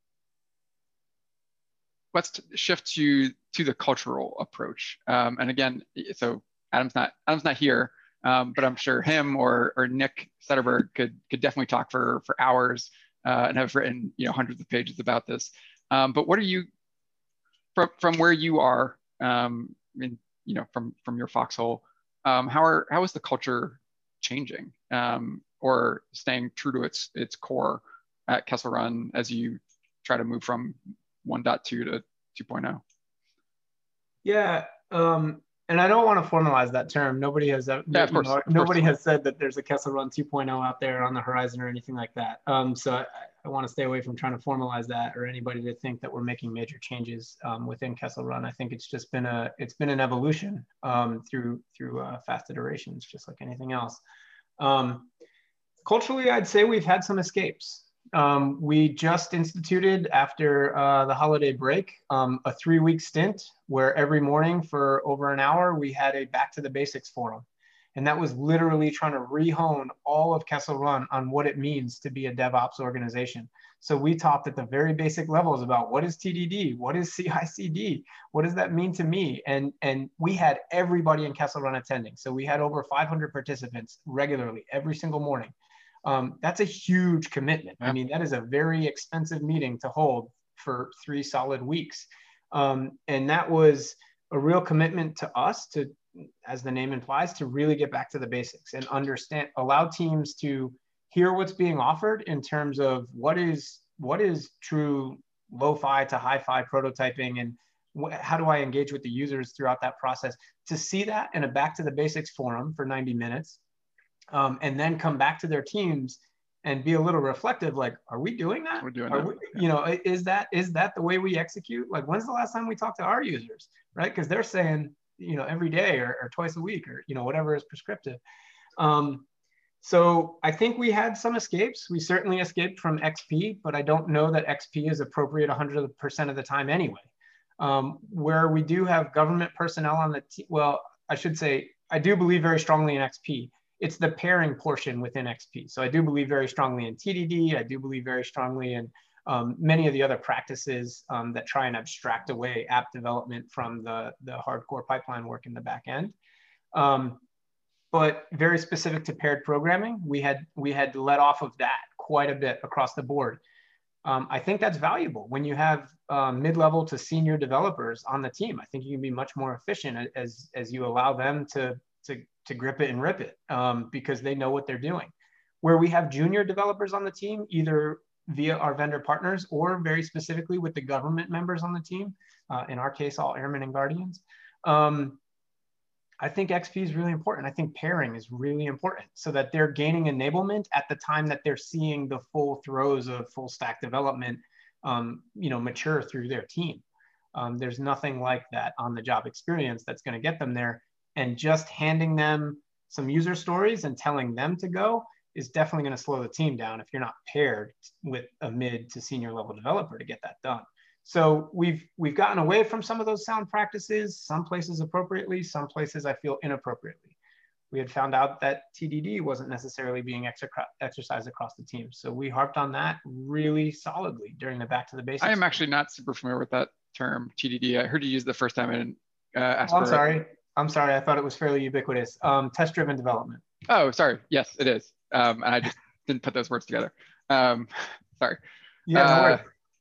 let's shift to to the cultural approach. Um, and again, so Adam's not Adam's not here, um, but I'm sure him or or Nick Sederberg could could definitely talk for for hours uh, and have written, you know, hundreds of pages about this. Um, but what are you from from where you are? Um, in, you know, from from your foxhole. Um, how are how is the culture changing um, or staying true to its its core at Kessel Run as you try to move from one point two to two point oh? Yeah, um, and I don't want to formalize that term. Nobody has, uh, yeah, of course, know, of nobody course. has said that there's a Kessel Run two point oh out there on the horizon or anything like that. Um, so I, I want to stay away from trying to formalize that or anybody to think that we're making major changes um, within Kessel Run. I think it's just been a it's been an evolution um, through through uh, fast iterations, just like anything else. Um, culturally, I'd say we've had some escapes. Um, we just instituted after uh, the holiday break um, a three-week stint where every morning for over an hour we had a Back to the Basics forum, and that was literally trying to rehone all of Kessel Run on what it means to be a DevOps organization. So we talked at the very basic levels about what is T D D, what is C I C D, what does that mean to me, and and we had everybody in Kessel Run attending. So we had over five hundred participants regularly every single morning. Um, that's a huge commitment. Yeah. I mean, that is a very expensive meeting to hold for three solid weeks. Um, and that was a real commitment to us to, as the name implies, to really get back to the basics and understand, allow teams to hear what's being offered in terms of what is, what is true lo-fi to hi-fi prototyping, and wh- how do I engage with the users throughout that process. To see that in a Back to the Basics forum for ninety minutes, Um, and then come back to their teams and be a little reflective, like, are we doing that? We're doing are that. We, you know, is that is that the way we execute? Like, when's the last time we talked to our users, right? Because they're saying, you know, every day or, or twice a week or, you know, whatever is prescriptive. Um, so I think we had some escapes. We certainly escaped from X P, but I don't know that X P is appropriate one hundred percent of the time anyway. Um, where we do have government personnel on the team, well, I should say, I do believe very strongly in X P. It's the pairing portion within X P. So I do believe very strongly in T D D. I do believe very strongly in um, many of the other practices um, that try and abstract away app development from the, the hardcore pipeline work in the back end. Um, but very specific to paired programming, we had, we had let off of that quite a bit across the board. Um, I think that's valuable when you have um, mid-level to senior developers on the team. I think you can be much more efficient as, as you allow them to To, to grip it and rip it um, because they know what they're doing. Where we have junior developers on the team, either via our vendor partners or very specifically with the government members on the team, uh, in our case, all airmen and guardians, um, I think X P is really important. I think pairing is really important so that they're gaining enablement at the time that they're seeing the full throes of full stack development um, you know, mature through their team. Um, there's nothing like that on the job experience that's going to get them there. And just handing them some user stories and telling them to go is definitely going to slow the team down if you're not paired with a mid to senior level developer to get that done. So we've we've gotten away from some of those sound practices, some places appropriately, some places I feel inappropriately. We had found out that T D D wasn't necessarily being exercised across the team. So we harped on that really solidly during the Back to the Basics. I am actually not super familiar with that term, T D D. I heard you use it the first time I didn't uh, ask oh, I'm for sorry. it. I'm sorry, I thought it was fairly ubiquitous. Um, test-driven development. Oh, sorry. Yes, it is. Um, and I just didn't put those words together. Um, sorry. Yeah, no worries.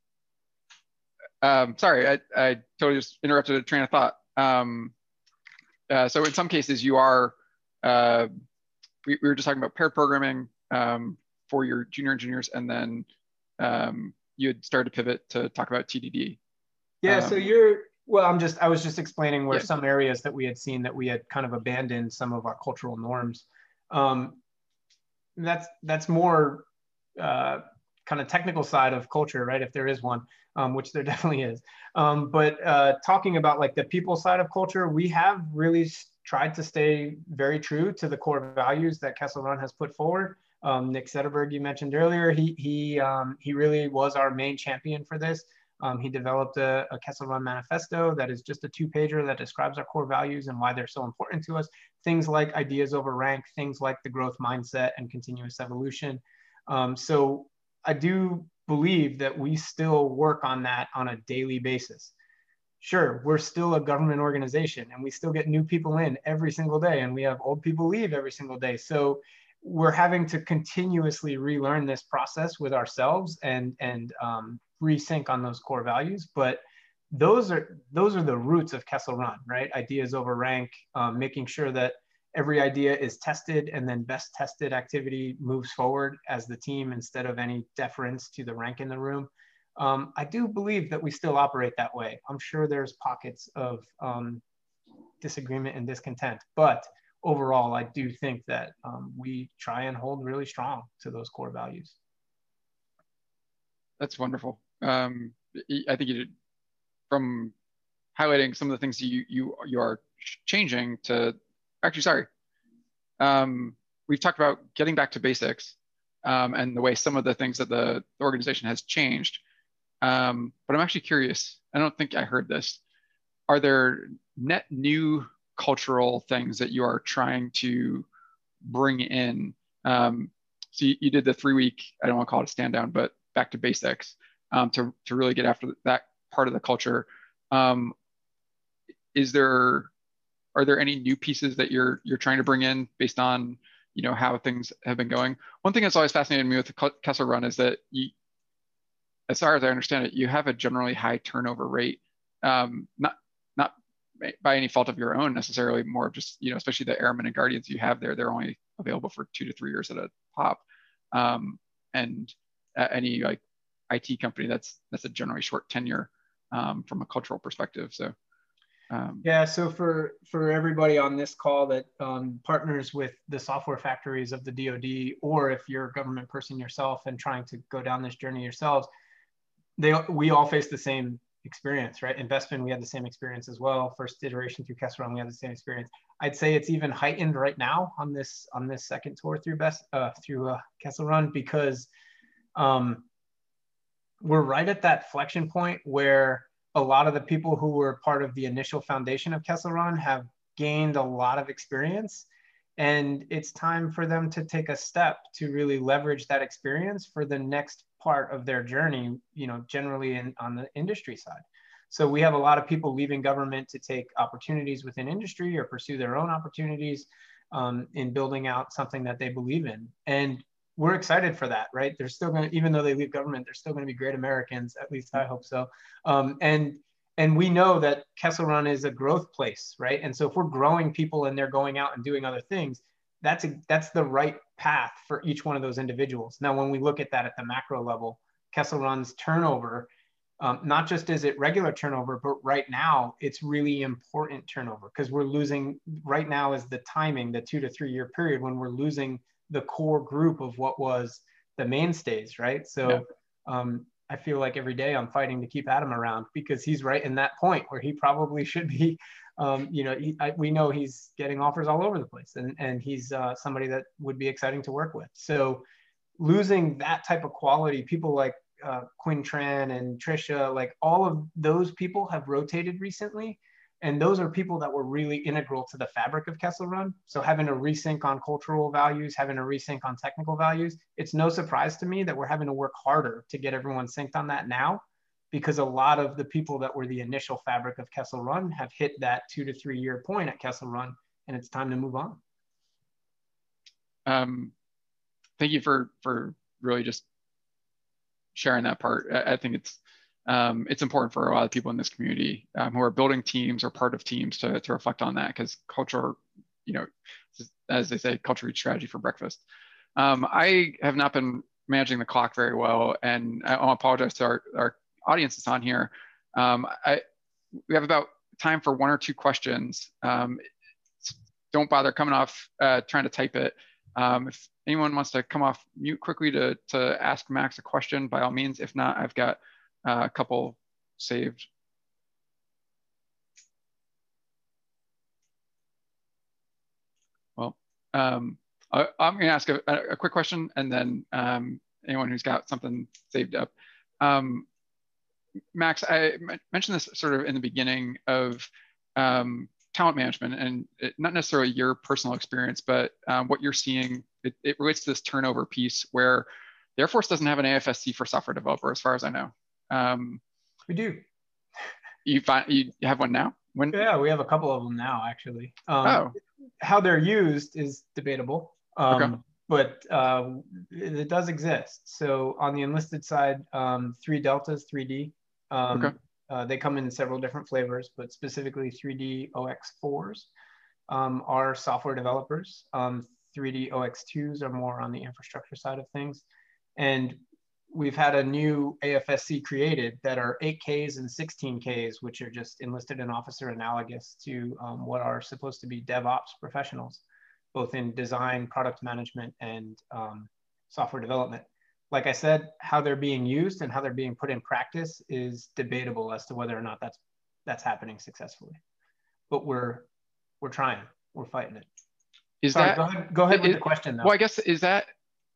Uh, um, sorry, I, I totally just interrupted a train of thought. Um, uh, so in some cases, you are, uh, we, we were just talking about paired programming um, for your junior engineers, and then um, you had started to pivot to talk about T D D. Yeah, um, so you're, well, I'm just, I was just explaining where yeah. some areas that we had seen that we had kind of abandoned some of our cultural norms. Um, that's, that's more uh, kind of technical side of culture, right? If there is one, um, which there definitely is. Um, but uh, talking about like the people side of culture, we have really tried to stay very true to the core values that Kessel Run has put forward. Um, Nick Zetterberg, you mentioned earlier, he, he, um, he really was our main champion for this. Um, he developed a, a Kessel Run manifesto that is just a two-pager that describes our core values and why they're so important to us. Things like ideas over rank, things like the growth mindset and continuous evolution. Um, so I do believe that we still work on that on a daily basis. Sure, we're still a government organization and we still get new people in every single day and we have old people leave every single day. So we're having to continuously relearn this process with ourselves and, and um, resync on those core values. But those are, those are the roots of Kessel Run, right? Ideas over rank, um, making sure that every idea is tested, and then best tested activity moves forward as the team instead of any deference to the rank in the room. Um, I do believe that we still operate that way. I'm sure there's pockets of um, disagreement and discontent, but overall, I do think that um, we try and hold really strong to those core values. That's wonderful. Um, I think you did, from highlighting some of the things you you you are changing to, actually, sorry. Um, we've talked about getting back to basics um, and the way some of the things that the, the organization has changed. Um, but I'm actually curious, I don't think I heard this. Are there net new cultural things that you are trying to bring in? Um, so you, you did the three week, I don't want to call it a stand down, but back to basics um, to, to really get after that part of the culture. Um, is there, are there any new pieces that you're you're trying to bring in based on, you know, how things have been going? One thing that's always fascinated me with the Kessel Run is that you, as far as I understand it, you have a generally high turnover rate, um, not not by any fault of your own necessarily, more of just, you know, especially the airmen and guardians you have there, they're only available for two to three years at a pop, um, and uh, any like I T company that's that's a generally short tenure um, from a cultural perspective. So. Um, yeah, so for for everybody on this call that um, partners with the software factories of the D O D, or if you're a government person yourself and trying to go down this journey yourselves, they we all face the same experience, right? In Bespin, we had the same experience as well. First iteration through Kessel Run, we had the same experience. I'd say it's even heightened right now on this on this second tour through Best uh, through uh, Kessel Run, because um, we're right at that flexion point where a lot of the people who were part of the initial foundation of Kessel Run have gained a lot of experience, and it's time for them to take a step to really leverage that experience for the next part of their journey, you know, generally in, on the industry side. So we have a lot of people leaving government to take opportunities within industry or pursue their own opportunities um, in building out something that they believe in. And we're excited for that, right? They're still going to, even though they leave government, they're still going to be great Americans. At least I hope so. Um, and and we know that Kessel Run is a growth place, right? And so if we're growing people and they're going out and doing other things, that's a, that's the right path for each one of those individuals. Now, when we look at that at the macro level, Kessel Run's turnover, um, not just is it regular turnover, but right now it's really important turnover, because we're losing, right now is the timing, the two to three year period when we're losing the core group of what was the mainstays, right? So yeah. um, I feel like every day I'm fighting to keep Adam around, because he's right in that point where he probably should be, um, you know, he, I, we know he's getting offers all over the place, and, and he's uh, somebody that would be exciting to work with. So losing that type of quality, people like uh, Quinn Tran and Trisha, like all of those people have rotated recently. And those are people that were really integral to the fabric of Kessel Run. So having a resync on cultural values, having a resync on technical values, it's no surprise to me that we're having to work harder to get everyone synced on that now, because a lot of the people that were the initial fabric of Kessel Run have hit that two to three year point at Kessel Run, and it's time to move on. Um, thank you for, for really just sharing that part. I, I think it's, Um, it's important for a lot of people in this community um, who are building teams or part of teams to, to reflect on that, because culture, you know, as they say, culture eats strategy for breakfast. Um, I have not been managing the clock very well, and I want to apologize to our, our audience that's on here. Um, I, we have about time for one or two questions. Um, don't bother coming off uh, trying to type it. Um, if anyone wants to come off mute quickly to, to ask Max a question, by all means. If not, I've got Uh, a couple saved. Well, um, I, I'm going to ask a, a quick question, and then um, anyone who's got something saved up. Um, Max, I mentioned this sort of in the beginning of um, talent management, and it, not necessarily your personal experience, but um, what you're seeing. It, it relates to this turnover piece where the Air Force doesn't have an A F S C for software developer, as far as I know. Um, we do. You find you have one now? When? Yeah, we have a couple of them now, actually. Um, oh. How they're used is debatable, um, okay. but uh, it, it does exist. So on the enlisted side, um, three Deltas, three D. Um, okay. uh, they come in several different flavors, but specifically three D O X fours. um, are software developers. Um, three D O X twos are more on the infrastructure side of things. And we've had a new A F S C created that are eight Ks and sixteen Ks, which are just enlisted and officer analogous to um, what are supposed to be DevOps professionals, both in design, product management, and um, software development. Like I said, how they're being used and how they're being put in practice is debatable as to whether or not that's that's happening successfully. But we're we're trying, we're fighting it. Is Sorry, that, go ahead, go ahead with is, the question though. Well, I guess, is that,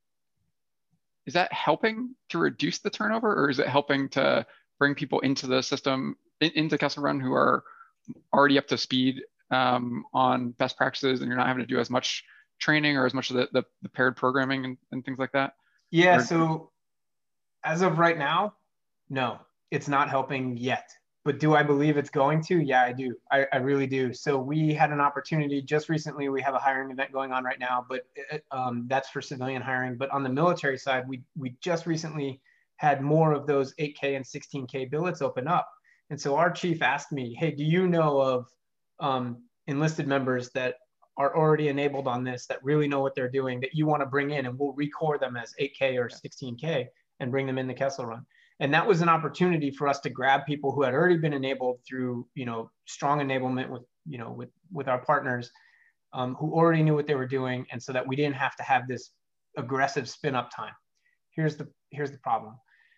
is that helping to reduce the turnover, or is it helping to bring people into the system, in, into Kessel Run, who are already up to speed um, on best practices, and you're not having to do as much training or as much of the, the, the paired programming and, and things like that? Yeah, or, so as of right now, no, it's not helping yet. But do I believe it's going to? Yeah, I do. I, I really do. So we had an opportunity just recently. We have a hiring event going on right now, but it, um, that's for civilian hiring. But on the military side, we we just recently had more of those eight K and sixteen K billets open up. And so our chief asked me, hey, do you know of um, enlisted members that are already enabled on this, that really know what they're doing, that you want to bring in, and we'll record them as eight K or sixteen K and bring them in the Kessel Run. And that was an opportunity for us to grab people who had already been enabled through, you know, strong enablement with, you know, with, with our partners um, who already knew what they were doing. And so that we didn't have to have this aggressive spin up time. Here's the, here's the problem.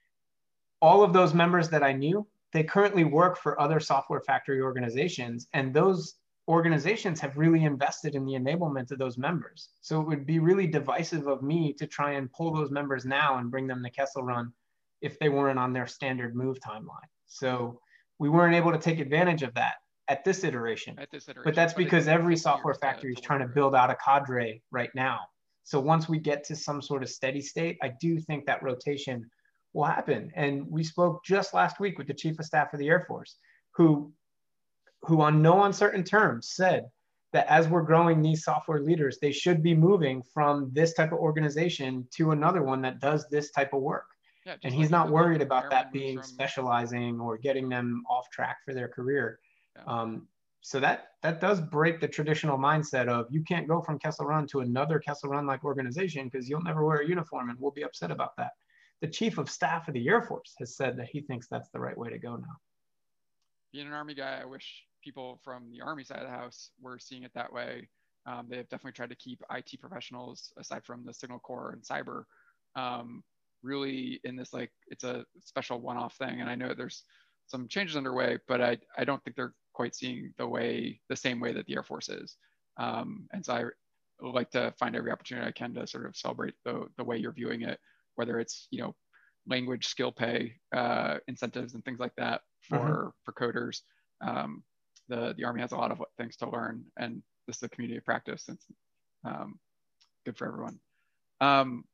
All of those members that I knew, they currently work for other software factory organizations, and those organizations have really invested in the enablement of those members. So it would be really divisive of me to try and pull those members now and bring them to Kessel Run if they weren't on their standard move timeline. So we weren't able to take advantage of that at this iteration. At this iteration. But that's because every software factory is trying to build out a cadre right now. So once we get to some sort of steady state, I do think that rotation will happen. And we spoke just last week with the Chief of Staff of the Air Force, who, who on no uncertain terms said that as we're growing these software leaders, they should be moving from this type of organization to another one that does this type of work. Yeah, and he's like not worried about that being from... specializing or getting them off track for their career. Yeah. Um, so that that does break the traditional mindset of you can't go from Kessel Run to another Kessel Run-like organization because you'll never wear a uniform, and we'll be upset about that. The Chief of Staff of the Air Force has said that he thinks that's the right way to go now. Being an Army guy, I wish people from the Army side of the house were seeing it that way. Um, they've definitely tried to keep I T professionals, aside from the Signal Corps and cyber, um, really in this, like, it's a special one-off thing. And I know there's some changes underway, but I, I don't think they're quite seeing the way, the same way that the Air Force is. Um, and so I would like to find every opportunity I can to sort of celebrate the, the way you're viewing it, whether it's, you know, language skill pay uh, incentives and things like that for, mm-hmm. for coders. Um, the, the Army has a lot of things to learn, and this is a community of practice. It's um, good for everyone. Um,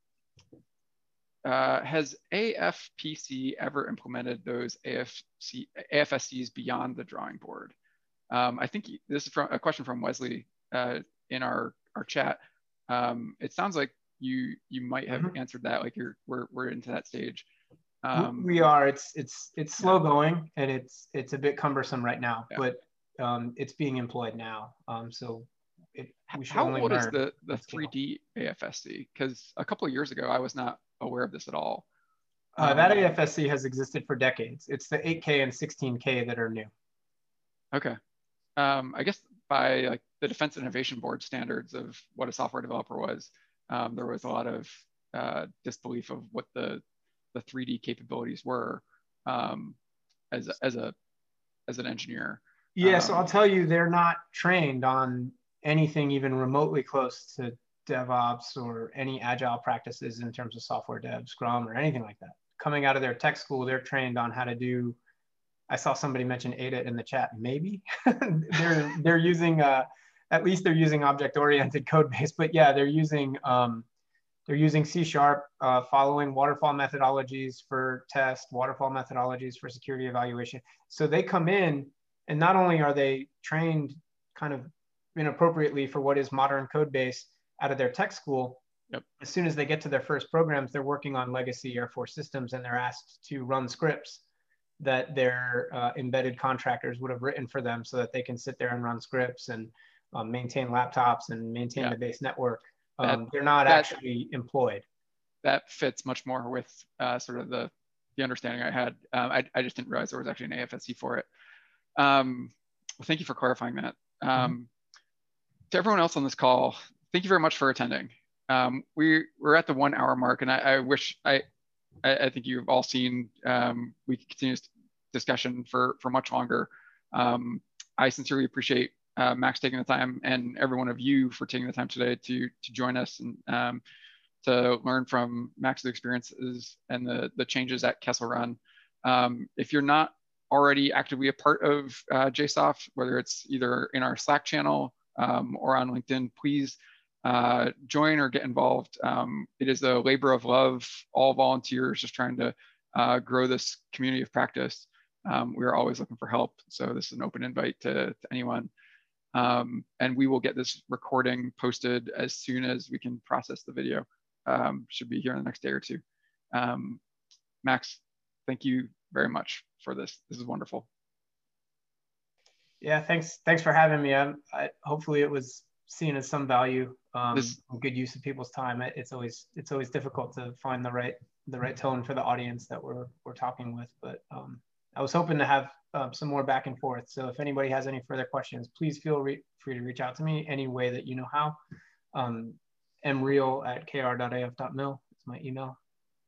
Uh, has A F P C ever implemented those A F C, A F S Cs beyond the drawing board? Um, I think this is from a question from Wesley uh, in our, our chat. Um, it sounds like you you might have mm-hmm. answered that, like you're we're we're into that stage. Um, we are. It's it's it's slow yeah. going, and it's it's a bit cumbersome right now, yeah. but um, it's being employed now. Um, so it, we should how only old learn is the the three D A F S C? Because a couple of years ago, I was not aware of this at all. Uh, that um, A F S C has existed for decades. It's the eight K and sixteen K that are new. Okay. Um, I guess by like the Defense Innovation Board standards of what a software developer was, um, there was a lot of uh, disbelief of what the the three D capabilities were um, as as a as an engineer. Yeah, um, so I'll tell you, they're not trained on anything even remotely close to DevOps or any agile practices in terms of software dev, Scrum, or anything like that. Coming out of their tech school, they're trained on how to do, I saw somebody mention A D A in the chat, maybe. they're they're using, uh, at least they're using object-oriented code base, but yeah, they're using, um, they're using C Sharp, uh, following waterfall methodologies for test, waterfall methodologies for security evaluation. So they come in, and not only are they trained kind of inappropriately for what is modern code base out of their tech school, yep. as soon as they get to their first programs, they're working on legacy Air Force systems, and they're asked to run scripts that their uh, embedded contractors would have written for them so that they can sit there and run scripts. And um, maintain laptops and maintain yeah. the base network. Um, that, they're not that, actually employed. That fits much more with uh, sort of the, the understanding I had. Um, I, I just didn't realize there was actually an A F S C for it. Um, well, thank you for clarifying that. Um, mm-hmm. To everyone else on this call, thank you very much for attending. Um, we, we're at the one hour mark, and I, I wish, I, I, I think you've all seen, um, we can continue this discussion for, for much longer. Um, I sincerely appreciate uh, Max taking the time, and every one of you for taking the time today to, to join us and um, to learn from Max's experiences and the, the changes at Kessel Run. Um, if you're not already actively a part of uh, J SOF, whether it's either in our Slack channel um, or on LinkedIn, please uh, join or get involved. Um, it is a labor of love, all volunteers just trying to uh, grow this community of practice. Um, we are always looking for help. So this is an open invite to, to anyone. Um, and we will get this recording posted as soon as we can process the video. Um, should be here in the next day or two. Um, Max, thank you very much for this. This is wonderful. Yeah, thanks. Thanks for having me. I, I, hopefully it was seen as some value, um, this, good use of people's time. It, it's always it's always difficult to find the right the right tone for the audience that we're we're talking with. But um, I was hoping to have uh, some more back and forth. So if anybody has any further questions, please feel re free to reach out to me any way that you know how. Um, mreal at k r dot a f dot mil is my email.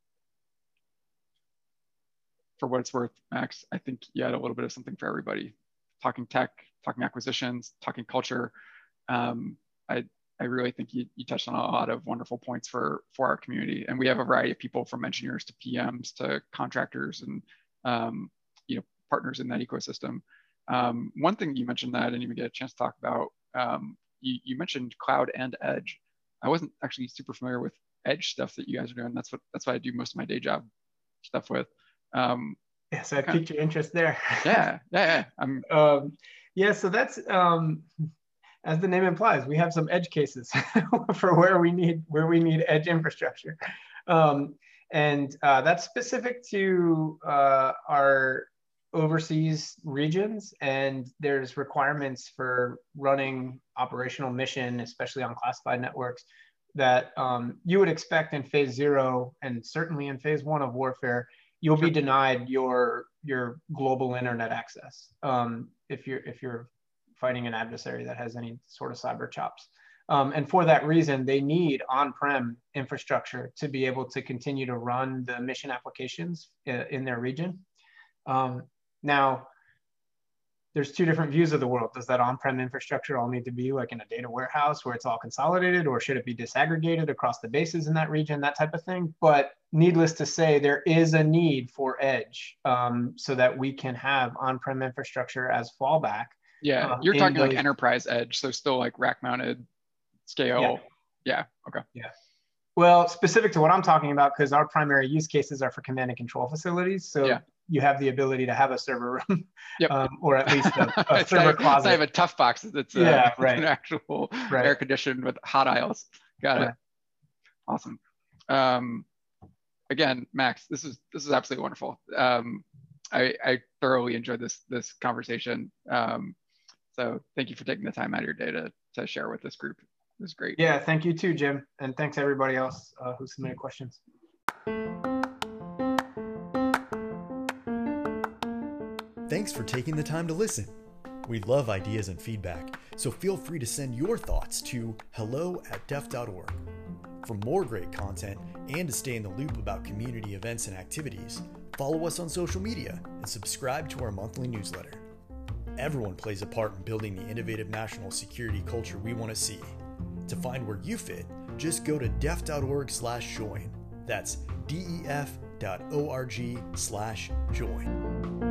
For what it's worth, Max, I think you had a little bit of something for everybody. Talking tech, talking acquisitions, talking culture. Um, I, I really think you, you touched on a lot of wonderful points for, for our community. And we have a variety of people from engineers to P Ms to contractors and um, you know, partners in that ecosystem. Um, one thing you mentioned that I didn't even get a chance to talk about, um, you, you mentioned cloud and edge. I wasn't actually super familiar with edge stuff that you guys are doing. That's what that's what I do most of my day job stuff with. Um, yeah, so I piqued your interest there. yeah, yeah, yeah. I'm, um, yeah, so that's um, as the name implies, we have some edge cases for where we need where we need edge infrastructure, um, and uh, that's specific to uh, our overseas regions. And there's requirements for running operational mission, especially on classified networks, that um, you would expect in phase zero and certainly in phase one of warfare. You'll be denied your your global internet access um, if you're if you're fighting an adversary that has any sort of cyber chops. Um, and for that reason, they need on-prem infrastructure to be able to continue to run the mission applications in, in their region. Um, now, there's two different views of the world. Does that on-prem infrastructure all need to be like in a data warehouse where it's all consolidated, or should it be disaggregated across the bases in that region, that type of thing? But needless to say, there is a need for edge um, so that we can have on-prem infrastructure as fallback. Yeah, um, you're talking those... like enterprise edge, so still like rack-mounted scale. Yeah. yeah, okay. Yeah. Well, specific to what I'm talking about, because our primary use cases are for command and control facilities. So yeah. You have the ability to have a server room, yep. um, or at least a, a server not, closet. I have a tough box that's uh, yeah, right. an actual right. air conditioned with hot aisles. Got right. it. Awesome. Um, again, Max, this is this is absolutely wonderful. Um, I, I thoroughly enjoyed this this conversation. Um, so thank you for taking the time out of your day to to share with this group. It was great. Yeah, thank you too, Jim, and thanks everybody else uh, who submitted questions. Thanks for taking the time to listen. We love ideas and feedback, so feel free to send your thoughts to hello at def dot org. For more great content and to stay in the loop about community events and activities, follow us on social media and subscribe to our monthly newsletter. Everyone plays a part in building the innovative national security culture we want to see. To find where you fit, just go to def dot org slash join. That's D E F dot org slash join.